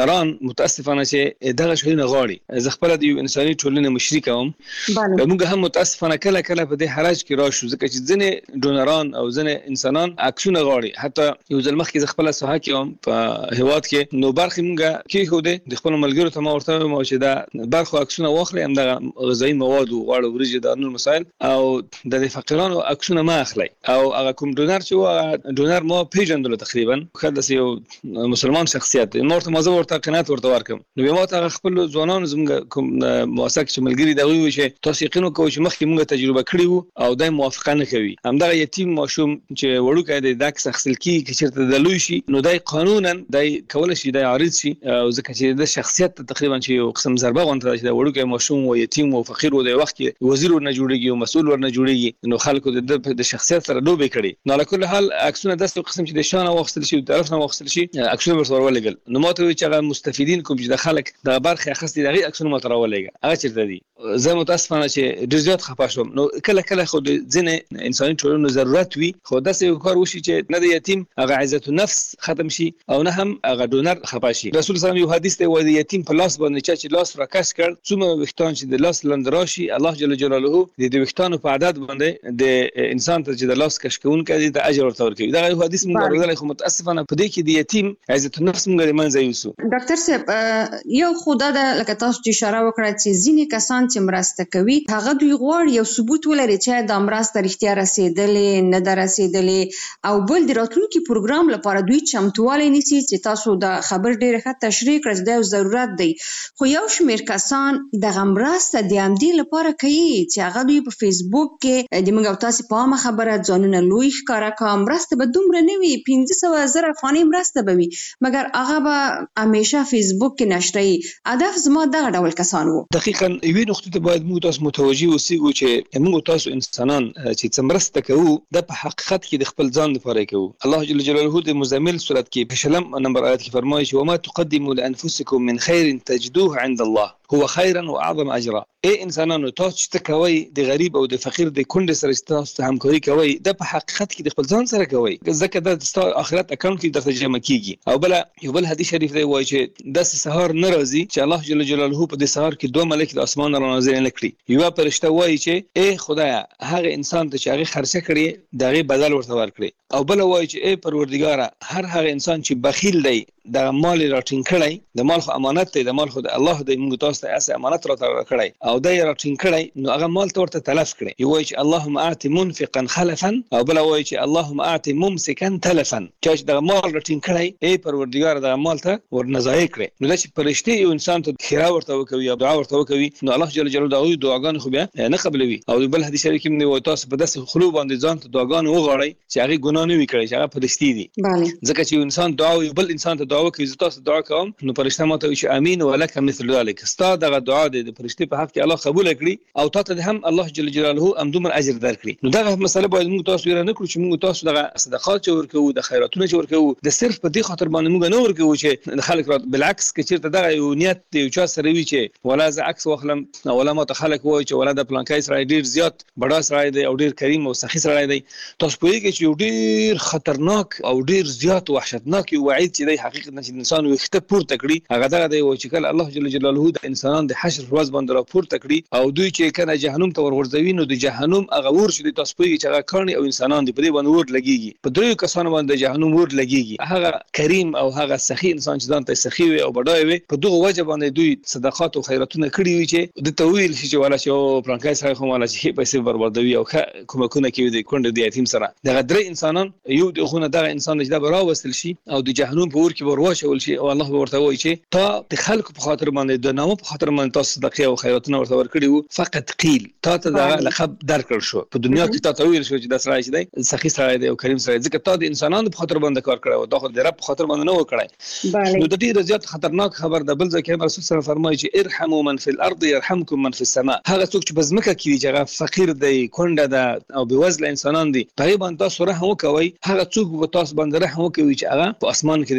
متاسفانه چې دغه شیونه غواړي. زه خپل د یو انساني ټولنې مشري کوم. موږ هم متاسفانه کله په دې حراج کې راشو ځکه چې ځنې ډونران او ځنې انسانان عکسونه غواړي. حتی یو ځل مخکې زه خپل ساحه کې وم په هیواد کې، نو برخې موږ کېښودې د خپل ملګرو ته ما ورته وویل چې دا برخو عکسونه واخلئ، همدغه غذایي مواد غواړو، وریجې، دا نور مسایل، او د فقیرانو عکسونه ما اخلئ. او هغه کوم ډونر چې و هغه ډونر ما پیژندلو تقریبا، ښه داسې یو مسلمان شخصیت دی. ما ورته قناعت ورته ورکړم. نو بیا ما ته هغه خپلو ځوانانو زموږ کوم موثق چې ملګري دي هغوی وویل چې تاسو یقین وکړئ چې مخکې موږ تجربه کړې وو او دا موافقه نه کوي. همدغه یتیم ماشوم چې وړوکی دی دا عکس اخیستل کېږي که چېرته د لوی شي نو دی قانونا دی کولی شي دی عارض شي، او ځکه چې د شخصیت ته تقریبا چې یو قسم ضربه غونډه ده چې د وړوکی ماشوم و یتیم و فقیر و د وخت کې وزیر ورنه جوړېږي او مسؤل ورنه جوړېږي، نو خلکو د شخصیت سره لوبې کړي. نو علی کل حال عکسونه داسې یو قسم چې د شانه واخیستل شي، د طرف نه واخیستل شي، عکسونه ورته ورولېږل. نو ما ته وویل چې هغه مستفیدین کوم چې د خلک دغه برخې اخیستې د هغې عکسونه ما ته راولېږه، هغه چېرته دي؟ زه متاسفانه چې ډېر زیات خفه شوم. نو کله خو د ځینې انساني ټولنو ضرورت وي، خو داسې یو کار وشي چې نه د یتیم هغه عزت النفس ختم شي او نه هم هغه ډونر خفه شي. رسول صلی الله علیه وسلم یو حدیث دی وایي د یتیم په لاس باندې چې لاس راکش کړ، څومره ویښتان چې د لاس لاندې راشي، الله جل جلاله د ویښتانو په عدد باندې د انسان ته چې د لاس کش کوونکی دی د اجر ورته ورکوي. دا یو حدیث موږ اورېدلی، خو متاسفانه په دې کې د یتیم عزت النفس موږ له منځه یوسو. ډاکټر صاحب، یو خو دا ده لکه تاسو چې اشاره وکړه چې ځینې کسان چې مرسته کوي هغه دوی غواړي یو ثبوت ولري چې دا مرسته رښتیا رسېدلې نه ده رسېدلې، او بل د راتلونکي پروګرام لپاره دوی چمتووالی نیسي چې تاسو دا خبر ډېره ښه تشریح کړه چې دا یو ضرورت دی. خو یو شمېر کسان دغه مرسته د همدې لپاره کوي چې هغه دوی په فیسبوک کې د موږ او تاسې په عامه خبره ځانونه لوی ښکاره کړه، مرسته به دومره نه وي، 500,000 افغانۍ مرسته به وي، مګر هغه به همیشه فیسبوک کې نشروي. هدف زما دغه ډول کسان وو. دقیقاً یوې نقطې ته باید موږ تاسو متوجه اوسېږو چې موږ تاسو انسانان چې څه مرسته کوو دا په حقیقت کې د خپل ځان لپاره کوو. الله جل جلاله د مزمل سورت کې په 20 نمبر آیت کې فرمایي چې وما تقدموا لانفسکم من خیر تجدوه عند الله هو خیرا واعظم اجرا. ای انسانانو تاسو چې کوي د غریب او د فقیر د کونډې سره تاسو همکاري کوي دا په حقیقت کې د خپل ځان سره کوي، ځکه دا د آخرت اکاونټ کې درته جمع کیږي. او بل حدیث شریف دی وایي چې د سحر ناراضي چې الله جل جلاله په دې سحر کې دوه ملائکه د اسمان را نازل نه کړي. یو فرشته وایي چې ای خدایا هغه انسان ته چې هغه خرچه کړي دغه بدل ورته ورکړي، او بل وایي چې ای پروردګار هغه انسان چې بخیل دی د مال راټینګ کړی، د مال خو امانت دی، د مال خو د الله دی، موږ تاسو ته اسه امانت راته کړی او د راټینګ کړی، نو هغه مال ته ورته تلف کړی. یو وایي چې اللهم اعط منفقا خلفا، او بل وایي چې اللهم اعط ممسكا تلفا، چې د مال راټینګ کړی ای پروردګار د مال ته ورنځای کړی. نو دا چې فرشتي یو انسان ته خیره ورته وکوي او دعا ورته وکوي، نو الله جل جلاله دغه دعاګانې خو بیا نه قبلوي. او بل حدیث شریف کې موږ تاسو په داسې خلو باندې ځان ته دعاګانې وغواړئ چې هغه ګناه نه وي کړی، چې هغه فرشتي دي. ځکه چې انسان دعا وي بل انسان ته دعا وکړي، زه تاسو دعا کوم، نو فرشته ماته وایي چې امين ولک مثل ذلك، ستا دغه دعا د فرشتي په حق کې الله قبول کړي او تاسو ته هم الله جل جلاله همدومره اجر درکړي. نو دغه مسله باید موږ تاسو یې نه کړو چې موږ تاسو دغه صدقات چې ورکوو، د خیراتونه چې ورکوو، د صرف په دې خاطر باندې موږ نه ورکوو چې د خلک بالعکس کې چیرته دغه یو نیت دی یو چا سره وي چې ولا زه عکس واخلم، ولا ما ته خلک وایي چې ولا د پلانکای سره ډیر زیات بډا سره دی او ډیر کریم او سخي سره دی. تاسو پوهیږئ چې یو ډیر خطرناک او ډیر زیات وحشتناک وعید چې دی حقیقت نه چې انسان وخته پورته کړي، هغه دغه دی چې کله الله جل جلاله د انسانان د حشر ورځ باندې راپورته کړي او دوی چې کنه جهنم ته ورغورځوي، نو د جهنم هغه ور چې تاسو پوهیږئ چې هغه کاڼي او انسانان دی په دې باندې ور لګيږي، په دریو کسانو باندې جهنم ور لګيږي. هغه کریم او هغه سخی انسان چې ځان ته سخی وي او بډای وي، په دغه وجه باندې دوی صدقات او خیراتونه کړی وي چې د تویل شي چې ولا چې پلانکای سره خو ولا چې پیسې بربادوي او کومکونه کوي د کونډې د یتیم سره. دغه درې انسانان یو د خونه دغه انسان چې دا براوستل شي او د جهنم په ور کې ورواچول شي، او الله ورته وایي چې تا د خلکو په خاطر باندې د نامو په خاطر باندې تاسو صدقې او خیراتونه ورته ورکړي وو، فقط قیل تا ته دا لقب درکړ شو په دنیا کې، تا ته ویل شو چې دا سړی چې دی سخي سړی دی او کریم سړی، ځکه تا د انسانانو په خاطر باندې کار کړی او دا خو د رب په خاطر باندې نه و کړی. نو د ډېر زیات خطرناک خبر د بل ځای کې رسول صلی الله علیه وسلم فرمایي چې ارحموا من فی الارض يرحمكم من فی السماء. هغه څوک چې په ځمکه کې دی چې هغه فقیر دی، کونډه ده او بېوزله انسانان دي، په هغې باندې تاسو رحم وکوئ. هغه څوک په تاسو باندې رحم وکوي چې هغه په اسمان کې دی، چې هغه الله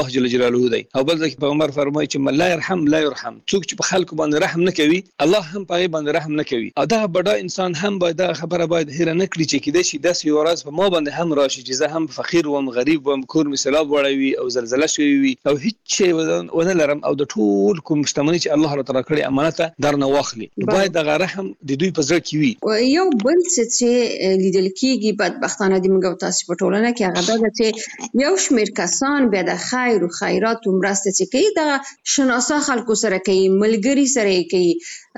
الله جل جلاله دی. او بل ځکه پیغمبر فرمایي چې من لا يرحم لا يرحم، څوک چې په خلکو باندې رحم نه کوي الله هم په باندې رحم نه کوي. او دا بډا انسان هم باید دا خبره باید هیر نه کړي چې کېدای شي داسې یو ورځ په ما باندې هم راشي چې زه هم فقیر وم، غریب وم، کور مې سیلاب وړی او زلزله شوې وي او هیڅ شی ونه لرم او د ټول کوم شتمنۍ چې الله تعالی راکړي امانت درنه واخلي. باید دغه رحم د دوی په زړه کې وي. یو بل څه چې لیدل کېږي بدبختانه د موږ تاسو په ټولنه کې هغه دا چې یو شمېر کسان بیا د خیر او خیرات مرسته چې کوي د شناسا خلکو سره کوي، ملګری سره کوي،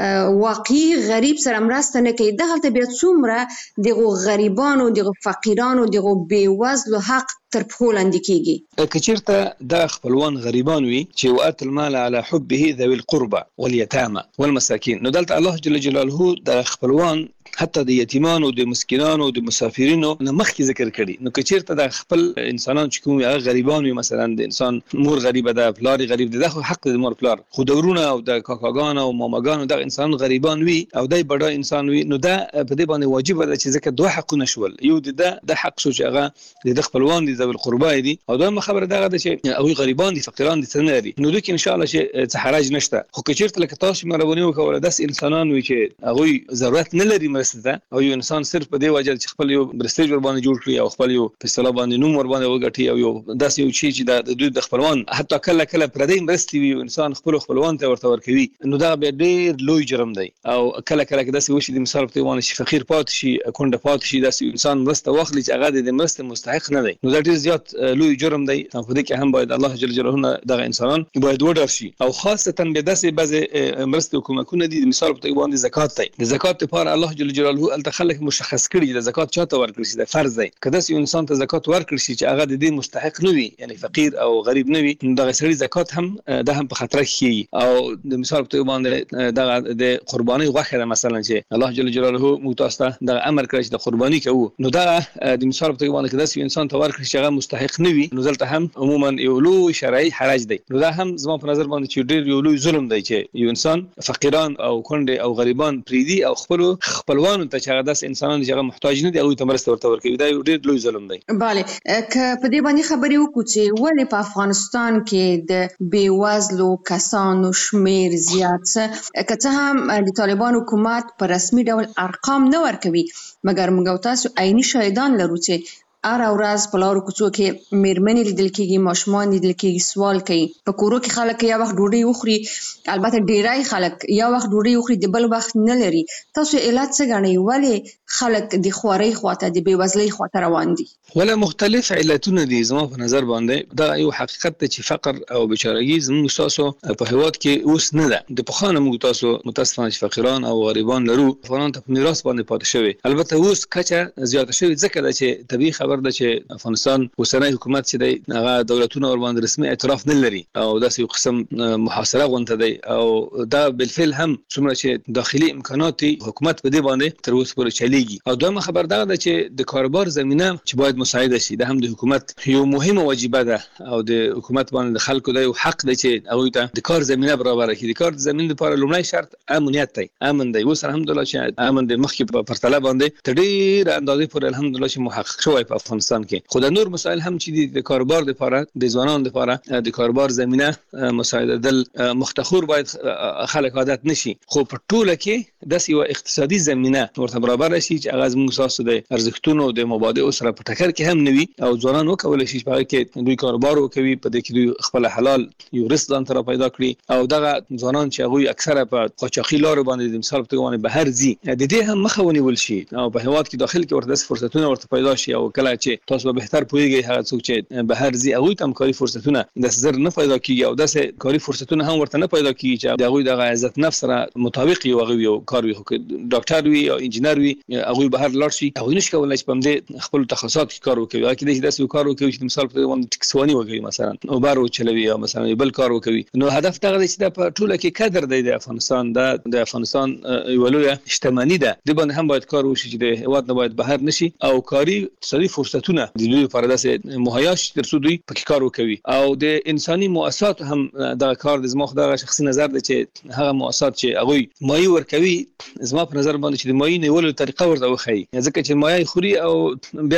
واقعي غریب سره مرسته نه کوي. دغه بیا څومره دغه غریبانو دغه فقیرانو دغه بیوزلو حق تر پښو لاندې کیږي. که چیرته د خپلوان غریبان وي چې وات المال على حبه ذوي القربى واليتامى والمساكين، نو دلته الله جل جلاله د خپلوان حتی د یتیمانو د مسکینانو د مسافرینو نه مخکې ذکر کړي. نو که چیرته د خپل انسانان چې کوم هغه غریبان وي، مثلا د انسان مور غریبه ده، پلار غریب ده، خو حق د مور پلار، خو دورونه او د کاکاګان او ماماګان د انسان غریبان وي او دای بډا انسان وي، نو دا په دې باندې واجب ده چې ځکه دوه حقونه شول. یو د حق شو چې هغه د خپلوان دي ذوي القربى دي، او دویمه خبره دغه ده چې او غریبان دي فقیران دي څه نه لري. نو دوی کې ان شاء الله چې څه حرج نشته. خو که چیرته لکه تاسو مهرباني وکړئ داس انسانان وي چې هغه ضرورت نه لري مرسته، او یو انسان صرف په دې وجه چې خپل یو برستیج ور باندې جوړ کړي او خپل یو په اصطلاح باندې نوم ور باندې وګټي او یو داسې یو شی چې د دوی د خپلوان حتی کله پردی مرستي وي انسان خپل خپلوان ته ورته ورکوي، نو دا به ډېر لوی جرم دی. او کله داسې وشي د مثال په توګه چې فقیر پات شي، کونډه پات شي، داسې انسان مرسته واخلي چې هغه د مرسته مستحق نه دی، نو دا ډېر زیات لوی جرم دی. په دې کې هم باید الله جل جلاله دغه انسانان باید وډار شي. او خاصه به داسې بعض مرسته حکومتونه دي، مثال په توګه باندې زکات دی. د زکات لپاره الله جل جلاله التخلق مشخص کړي د زکات چاته ورکړي چې د فرض دی. که داسې انسان ته زکات ورکړي چې هغه د دې مستحق نه وي، یعنی فقیر او غریب نه وي، نو دغه سړي زکات هم په خطر کې. او د مثال په توګه باندې دغه د قرباني غوښه مثلا چې الله جل جلاله مو تاسو ته د امر کړی چې د قرباني کوو، نو دا د مثال په توګه باندې که داسې انسان ته ورکړي چې هغه مستحق نه وي، نو دلته هم عموما یو لوی شرعي حرج دی. نو دا هم زما په نظر باندې چې ډېر یو لوی ظلم دی چې یو انسان فقیران او کونډې او غریبان پریدي او خپلوانو ته چې هغه داسې انسانان چې هغه محتاج نه دي او ته مرسته ورته ورکوي، دا یو ډېر لوی ظلم دی. bale که په دې باندې خبرې وکړو چې ولې په افغانستان کې د بیوزلو کسانو شمیر زیات څه، که څه هم د طالبان حکومت په رسمي ډول ارقام نه ورکوي، مګر موږ تاسو عیني شاهدان لرو چې هر ورځ په لارو کوڅو کې میرمنې لیدل کېږي، ماشومان لیدل کېږي، سوال کوي. په کورو کې خلک یا وخت ډوډۍ وخوري، البته ډیری خلک یا وخت ډوډۍ وخوري د بل وخت نه لري. تاسو علت څه ګڼئ ولې خلک د خوارۍ خواته د بیوزلۍ خواته روان دي؟ ولا مختلف علتونه دي زما په نظر باندې. دا یو حقیقت دی چې فقر او بیچارهګي زموږ تاسو په هیواد کې اوس نه ده. د پخوانه موږ تاسو متاسفانه چې فقیران او غریبان لرو، افغانان ته په میراث باندې پاتې شوی. البته اوس کچه زیاته شوی ځکه چې طبيعي خبر ده چې افغانستان اوسنی حکومت چې دی هغه دولتونه ور باندې رسمي اعتراف نه لري او داسې یو قسم محاصره غونډه دی. او دا بالفعل هم څومره چې داخلي امکانات حکومت په دې باندې تر اوسه پورې چلیږي. او دویمه خبر ده چې د کاروبار زمينه چې باید مساعده شي، دا هم د حکومت یو مهمه واجبه ده او د حکومت باندې د خلکو د یو حق دی چې هغه ته د کار زمينه برابر کړي. د کار زمينه لپاره لومړی شرط امنیت دی. امن دی. اوس الحمدلله چې امن د مخکې په پرتله باندې تډیر اندازې پورې الحمدلله چې محقق شوی په افغانستان کې. خو د نور مسائل هم چې د کاروبار لپاره د ځوانانو لپاره د کاروبار زمينه مساعده دل مختخور باید خلک عادت نشي. خو په ټوله کې د یو اقتصادي زمينه ورته برابر شي چې هغه موږ تاسو د ارزښتونو د مبادئ سره په ټکر کې هم نوي او ځوانان وکولای شي په کې دوی کاروبار وکوي، په دې کې دوی خپل حلال یو رزق ځان ته پیدا کړي. او دغه ځوانان چې هغه اکثره په قاچاقي لارو باندې د مثال په توګه بهر ځي، د دې هم مخه ونیول شي او په هیواد کې داخل کې ورته فرصتونه ورته پیدا شي. او کله چې تاسو به بهتر پوهیږئ هغه څوک چې بهر ځي هغه ته کاری فرصتونه د زر نه پیدا کیږي او داسې کاری فرصتونه هم ورته نه پیدا کیږي چې هغه د عزت نفس سره مطابق یو کار وي. ډاکټر وي او انجینر وي، هغه بهر لاړ شي، هغه نشي کولای چې په دې خپل تخصصات کې کار وکړي. هغه کې داسې کار وکړي چې مثال په توګه ټکسوانی وکړي، مثلا او بارو چلوي یا مثلا بل کار وکړي. نو هدف دا دی چې د ټوله کې قدر دی د افغانستان د افغانستان یو لوی شتمنۍ ده. د باندې هم باید کار وشي چې د هیواد نه باید بهر نشي او کاری اقتصادي فرصتونه د دوی لپاره داسې مهیا شي ترڅو دوی پکې کار وکړي. او د انساني مؤسسات هم دا کار د زما خدای شخصي نظر دی چې هغه مؤسسات چې هغه مایي ورکوي، زما په نظر باندې چې د مایي نیولو طریقه ورته وخی، ځکه چې مایي خوري او بیا لاس نیول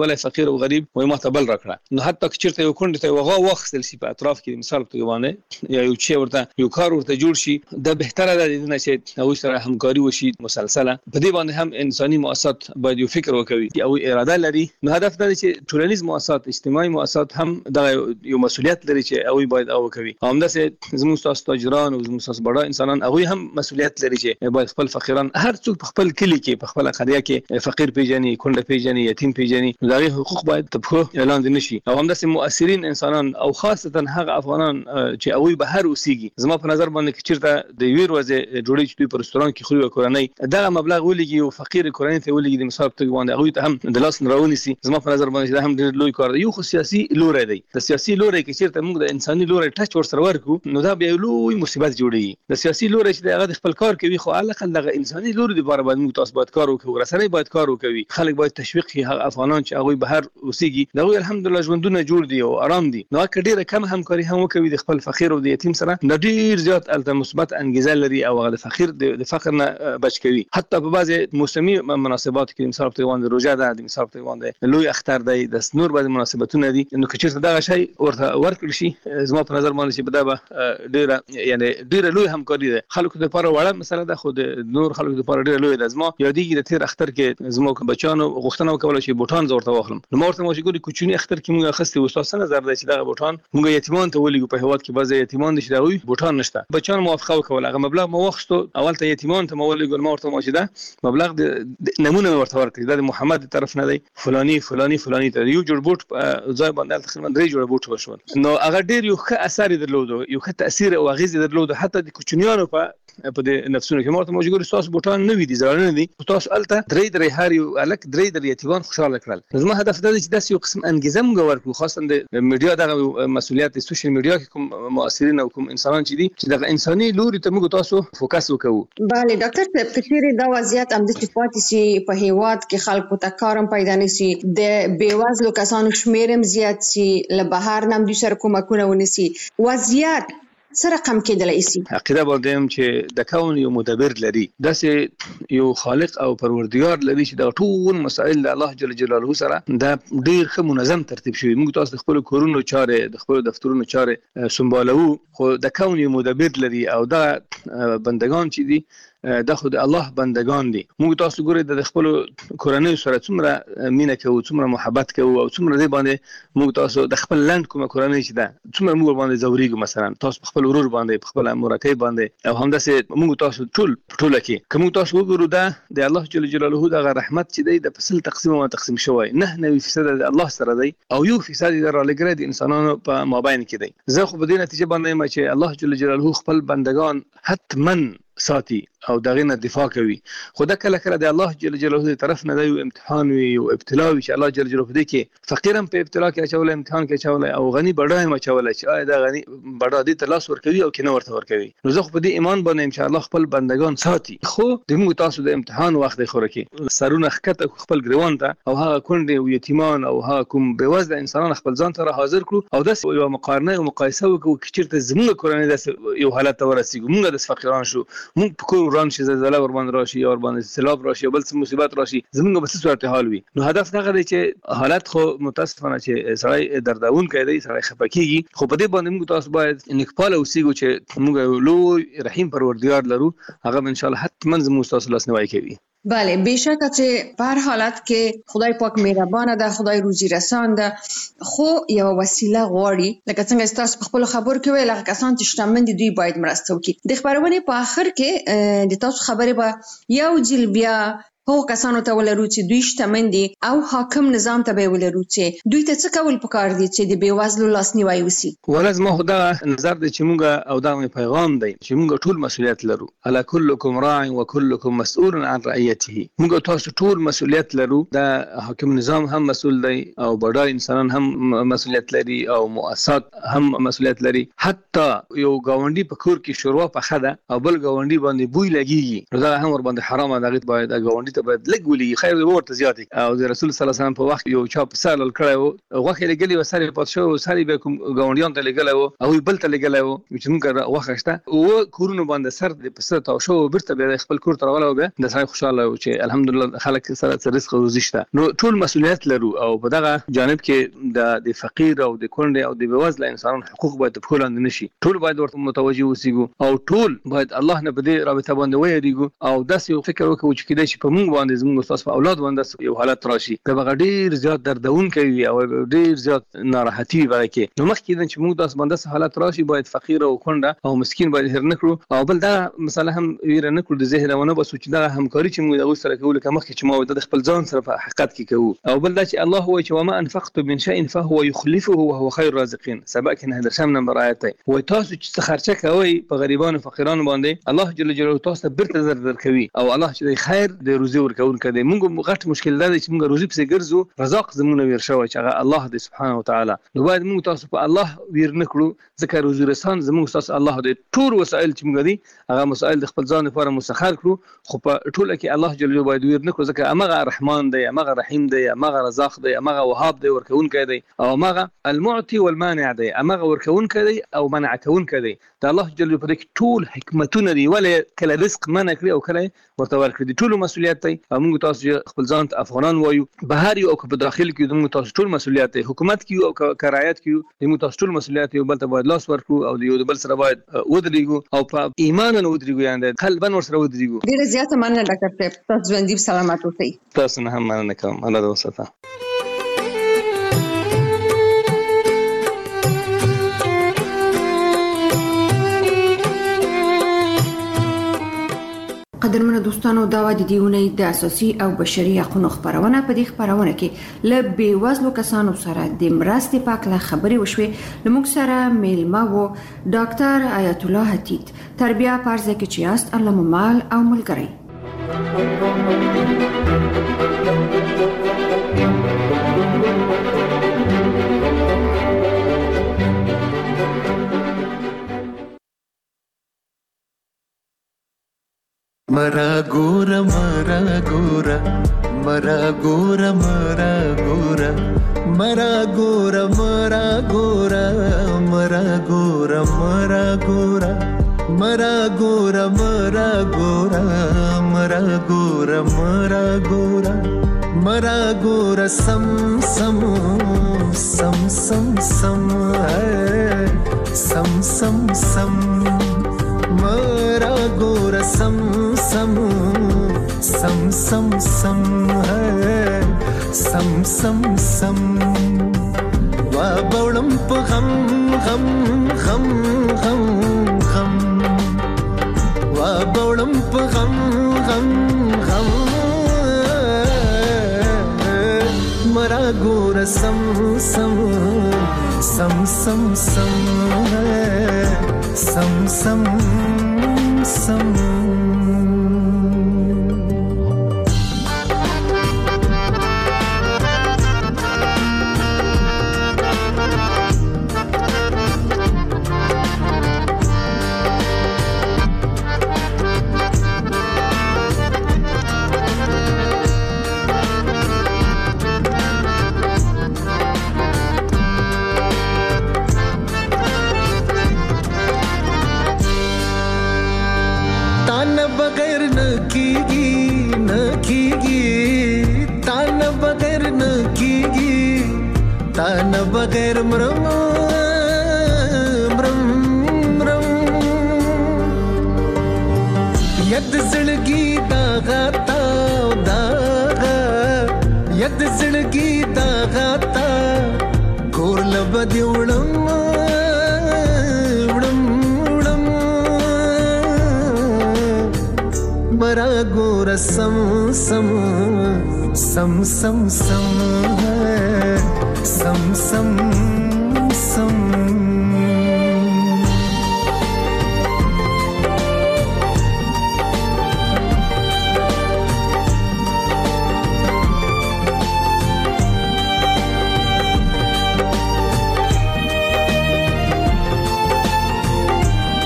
ولا فقیر او غریب وای ما ته بل راکړه. نو حتی چې چیرته یو کونډه ته وغه وخت سي په اطراف کې مثال په توګه یا یو چې ورته یو کار ورته جوړ شي د بهتره ده چې او سره همکاري وشي مسلسله. په دې باندې هم انساني مؤسسات باید یو فکر وکړي او اراده لري. نو هدف دا دی چې ټولنیز مؤسسات اجتماعي مؤسسات هم د یو مسؤلیت لري چې او باید او کوي. همداسې زموږ تاسو تاجران او زموږ تاسو بڑا انسانان هغه هم مسؤلیت لري چې باید خپل فقیران هر څوک په خپل کلی کې په خپل قريه کې فقیر پیژني کونډه پیژني یتیم پیژني. دغه حقوق باید په اعلان نشي. او همداسې مؤثرین انسانان او خاصه هغه افغانان چې هغه بهر اوسېږي زما په نظر باندې چې چیرته د ویر وځي جوړی چې په رستوران کې خوري کورنۍ دغه مبلغ ولګي او فقیر کورنۍ ته ولګي د مثال په توګه باندې هغه ته هم د لاس راونی سي. زما په نظر باندې دا هم ډېر لوی کار دی. یو خو سیاسي لوري دی. د سیاسي لوري کې چیرته موږ د انساني لوري ټچ ور سره ورکو نو دا به لوی مصیبت جوړي. د سیاسي لوري چې هغه خپل کار کوي خو الاقل دغه انساني لوري د بار باندې موږ تاسو باید کار وکړو. رسنۍ باید کار وکړي. خلک باید تشویق شي. هغه افغانان چې هغه بهر اوسېږي دا الحمدلله ژوندونه جوړ دي او آرام دي. نو کډیره کم همکاري هم وکوي د خپل فقیر او د یتیم سره د ډیر زیات الته مثبت انګیزه لري او هغه فقیر د فقر نه بچ کوي. حتی په بعضي موسمي مناسبات کې مثال په توګه روزه ده د مثال په توګه لوی اختر دی د نور بعضي مناسبتونه دي. نو که چیرته دا شی ورته ورکړل شي زما په نظر باندې چې بدا ډیره یعنی ډیره لوی همکاري ده. خلکو د لپاره وړه مسله ده خو د نور خلکو د لپاره ډیره لوی ده. زما یادېږي د تیر اختر کې زما بچانو غوښتنه وکوله چې بوټان زورته واخلم. نو مورته مو چې ګوري کوچنی اختر کې موږ اخستې وستاسو نظر دی چې دا بوټان موږ یتیمان ته ولګو. په هواد کې بعضي یتیمان دي چې دا بوټان نشته. بچان موافقه وکوله. هغه مبلغ مو واخستو اول ته یتیمان ته مولګو مورته مو چې دا مبلغ د نمونه ورته ورکړي. دا د محمد طرف نه دی فلانی فلانی فلانی ته یو جوړ بوټ ځای باندې تقریبا 3 جوړ بوټ وشول. نو هغه ډیر یو ښه اثر درلود یو ښه تاثیر او غیز درلود حتی د کوچنیانو په د نفسونو کې. مورته موجود تاسو بوټان نه وي دي ځړنه دي تاسو الته درې هر یو الک درې یتیمان خوشاله کړل. زما هدف دا دی چې داسې یو قسم انګیزه موږ ورکړو خاصه د میډیا د مسؤلیت د سوشل میډیا کې کوم مؤثرین او کوم انسانان چې دي چې د انساني لوري ته موږ تاسو فوکس وکړو. bale ډاکټر صاحب کثیر دا وضعیت هم د صفات سي په هیواد کې خلکو ته کارم پیدا نشي د بیوازلو کسانو شمیرم زیات سي له بهر نام د سر کومکونه ونسي وضعیت سره رقم کېدلای شي. عقیده باندې چې د کون یو مدبر لري داسې یو خالق او پروردگار لري چې د ټول مسائل د الله جل جلاله سره د ډیر ښه منظم ترتیب شوی. موږ تاسو خپل کورونو چارې د خپل دفترونو چارې سمبالو خو د کون یو مدبر لري او دا بندگان چې دي دا خو د الله بندگان دي. موږ تاسو ګورئ د خپل کورنۍ سره څومره مینه کوو څومره محبت کوو او څومره دې باندې موږ تاسو د خپل لند کومه کورنۍ چې ده څومره موږ باندې زوريګو مثلا تاسو خپل ورور باندې خپل مرکه باندې او همداسې موږ تاسو ټول کې کوم تاسو وګورو دا د الله جل جلاله د رحمت چې دی د فصل تقسیم شوی 9% د الله سره دی او 1% د رالګره د انسانانو په مابین کې دی. زه خو په دې نتیجه باندې ما چې الله جل جلاله خپل بندگان حتمن ساتي او دغه نه دفاع کوي. خو دا کله کله د الله جل جلاله طرف نه دی امتحان وي او ابتلا وي چې الله جل جلاله دې کې فقیرم په ابتلا کې اچول امتحان کې اچول او غني بډای ما اچول چې آیا دا غني بډا دې تلاش ور کوي او کنه ورته ور کوي. نو زه خو په دې ایمان باندې ان شاء الله خپل بندگان ساتي. خو د موږ تاسو د امتحان وخت دی خوره کې سرونه خکته خپل ګریوان ته او هغه کونډې او یتیمان او هغه کوم بېوزله انسانان خپل ځان ته حاضر کړو او د یو مقارنه او مقایسه وکړو چې چیرته زموږ کورنۍ د یو حالت ته ورسیږو موږ د فقیران شو موږ په کور وران شي زلزلہ ور باندې راشي او ور باندې سیلاب راشي بل څه مصیبت راشي زموږ به څه صورت حال وي. نو هدف دا دی چې حالت خو متاسفانه چې سړی دردون کوي سړی خپکیږي خو په دې باندې موږ تاسو باید نکپاله اوسېږو چې موږ لوی رحیم پروردگار لرو هغه ان شاء الله حتما زموږ تاسو لاس نیوي کوي. بله بېشکه چې په هر حالت کې خدای پاک مهربانه ده خدای روزي رسان ده خو یو وسیله غواړي لکه څنګه تاسو په خپل خبرو کې ویل هغه کسان چې شتمن دي دوی باید مرسته وکړي. د خبرونې په آخر کې د تاسو خبرې به یو ځل بیا هغو کسانو ته ولرو چې دوی شتمن دي او حاکم نظام ته به ولرو چې دوی ته څه کول پکار دي چې د بېوزلو لاسنیوی وشي. ولز ما خو دا نظر دی چې موږ او دا پیغام دی چې موږ ټول مسؤلیت لرو. الا كلكم راع وكلكم مسؤول عن رعيته. موږ تاسو ټول مسؤلیت لرو. دا حاکم نظام هم مسؤل دی او بډای انسانان هم مسؤلیت لري او مؤسسات هم مسؤلیت لري. حتی یو گاونډي په کور کې شوروا پخه ده او بل گاونډي باندې بوی لګيږي نو دا هم ور باندې حرامه ده. غیت باید گاونډي ته باید لږ ولي خیر ورته زیات او د رسول صلی الله علیه وسلم په وخت یو چا په سال کړو غوخه لګلی و ساري پات شو ساري به کوم غونډیان ته لګلو او بل ته لګلو چې موږ غوخه شته او کورونو باندې سر د پسته تا شو برته به خپل کور ته راغلو به د سړي خوشاله و چې الحمدلله خلک سره رزق او روزي شته نو ټول مسؤلیت لرو او په دغه جانب کې د فقیر او د کونډې او د بېوزله انسانانو حقوق باید په لاندې نشي ټول باید ورته متوجه اوسېږو او ټول باید الله نه په دې رابطه باندې ویریږو او داسې یو فکر وکړو چې کېدای شي په موږ باندې زموږ استاد په اولاد باندې یو حالت راشي دا به ډېر زیات دردونکی وي او ډېر زیات ناراحتي وي چې نو مخکې چې موږ داس باندې حالت راشي باید فقیر او کونډه او مسکین باید هر نه کړو او بل دا مثلا هم ویره نه کړو د ذهن ونه بس چې دا همکاري چې موږ د سره کوو لکه مخکې چې ما د خپل ځان سره په حقیقت کې کوو او بل دا چې الله هو چې وما انفقتم من شيء فهو يخلفه وهو خير الرازقين سبق نه درشم نمبر آیت دی و تاسو چې خرچه کوي په غریبانو فقیرانو باندې الله جل جلاله تاسو برته زر کوي او الله چې خیر د روزي ورکون کړي موږ غټ مشکل دا چې موږ روزي په ګرځو رزاق زمونه وير شوی چې هغه الله دی سبحانه وتعالى نو باید موږ تاسو په الله وير نکړو ځکه روزي رسان زموږ تاسو الله دی ټول وسایل چې موږ دي هغه مسائل د خپل ځان لپاره مسخر کړو خو په ټوله کې الله جل جلاله باید وير نکړو ځکه هغه رحمان دی هغه رحیم دی هغه رزاق دی هغه وهاب دی ورکون کړي او هغه المعطي والمانع دی هغه ورکون کړي او منع کون کړي دا الله جل جلاله په دې ټول حکمتونه دی ولې کله رزق منع کړی او کله ورته ورکړي ټول مسؤلیت دی موږ تاسو خپل ځان افغانان وایو بهر او په داخل کې موږ تاسو ټول مسؤلیت دی حکومت کې او کرایت کې موږ تاسو ټول مسؤلیت یو بل ته باید لاس ورکړو او یو بل سره باید ودرېږو او په ایمان نه ودرېږو یعنی قلبا ور سره ودرېږو ډیره زیاته مننه ډاکټر صاحب تاسو ژوندۍ سلامات اوسئ تاسو نه هم مننه کوم الله دې وساته قدرمنو دوستانو دا و د دیونې د اساسي او بشري حقوقو خبرونه په دې خبرونه کې ل بیوزلو کسانو سره د مرستې په اړه خبرې وشوې لموږ سره میلمه وو ډاکټر آیت الله حتیت تربیه پارزه کې چې است الله مال او ملګری मरा गोरा मरा गोरा मरा गोरा मरा गोरा मरा गोरा मरा गोरा मरा गोरा मरा गोरा मरा गोरा मरा गोरा मरा गोरा मरा गोरा मरा गोरा सम सम सम सम सम सम सम सम मरा गोरा सम सम सम सम सम सम सम सम वा बौड़म प गम गम गम गम गम वा बौड़म प गम गम गम मरा गोरा सम सम सम सम सम सम सम सम तान बगैर मरम मरम मरम यद जिंदगी दागा ताव दागा यद जिंदगी दागा ता गोर लबदी उड़म उड़म उड़म मरा गोर सम सम सम सम सम सम सम सम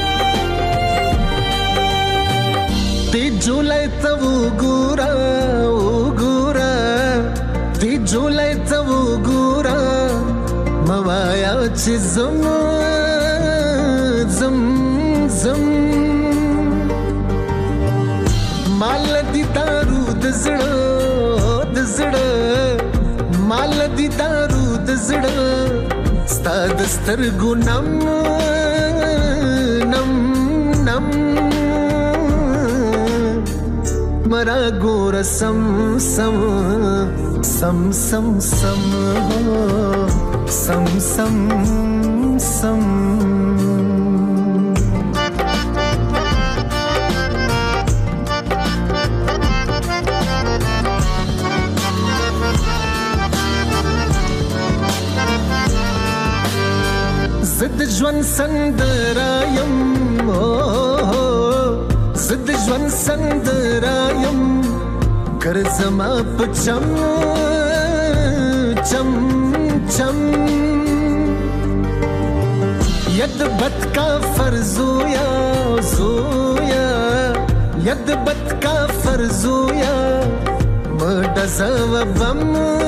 ते झुलाय तव गोरा چې زم مال دي دارو د زړه مال دي دارو د زړه ستا د سترګو نم مرا ګور سم زد ژوند سندرایم زد ژوند سندرایم کر زما پچم چم ید بد کا فرزویا ید بد کا فرزویا مدزو بم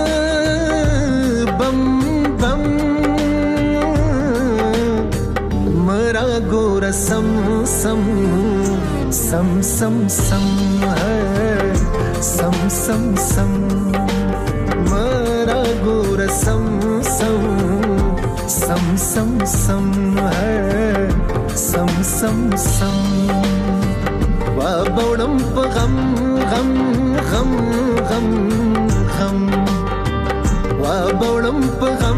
مرا گور سم مرا گور سم وا بوڑم په غم وا بوڑم په غم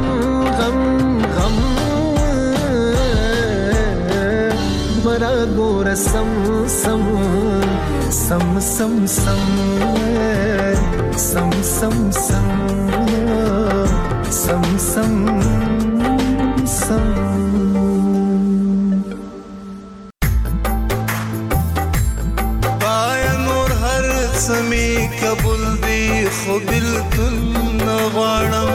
مرا گور سم بایا نور هر سمی قبول دی خو بالکل نغواړم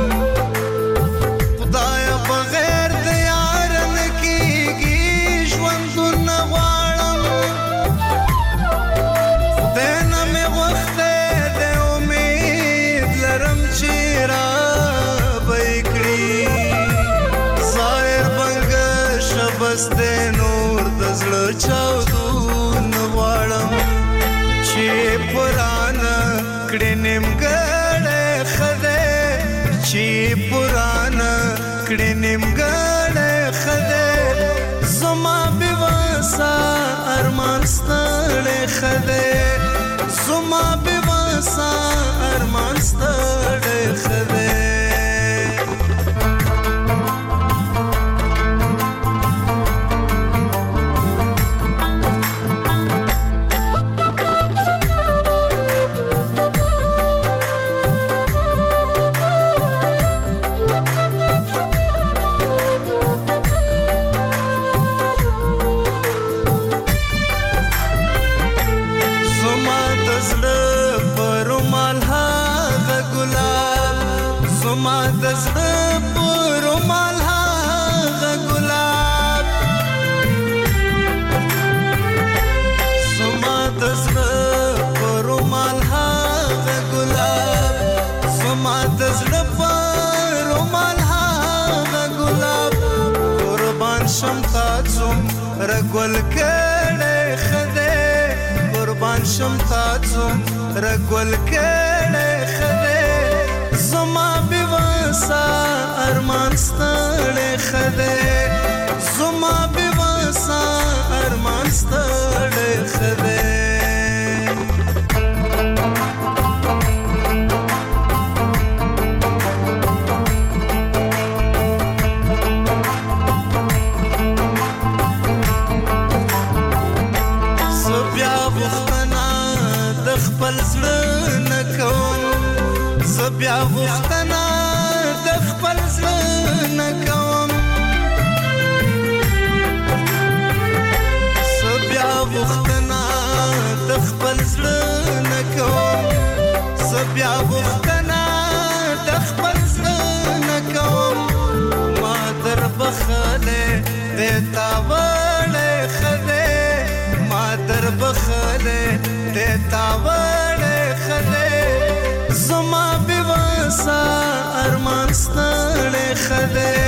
خدایا بغیر د یار نه کیږي ژوند نغواړم خدای نه مې وخت د امید لرم چې را به کړي ظاهر بنګ شبس د نور د زړه چاودون غواړم چې پرانه کړي نیمګړی خدای چې پرانه کړي نیمګړی خدای زما بېوسه ارمان ستړی خدای زما بېوسه ارمان ستړی خدای زما د زړه په رومال هغه ګلاب زما د زړه په رومال هغه ګلاب زما د زړه په رومال هغه ګلاب قربان شم تا څومره ګل کړی خدای قربان شم تا څومره ګل کړی خدای زما بېوسه ارمان ستړی خدای زما بېوسه ارمان ستړی خدای زه بیا غوښتنه د خپل زړه نه کوم زه بیا غوښتنه د خپل زړه نه کوم زه بیا غوښتنه د خپل زړه نه کوم زه بیا غوښتنه د خپل زړه نه کوم ما در بخلې د تا وړې خدای ما در بخلې د تا وړې خدای زما بېوسه ارمان ستړی خدای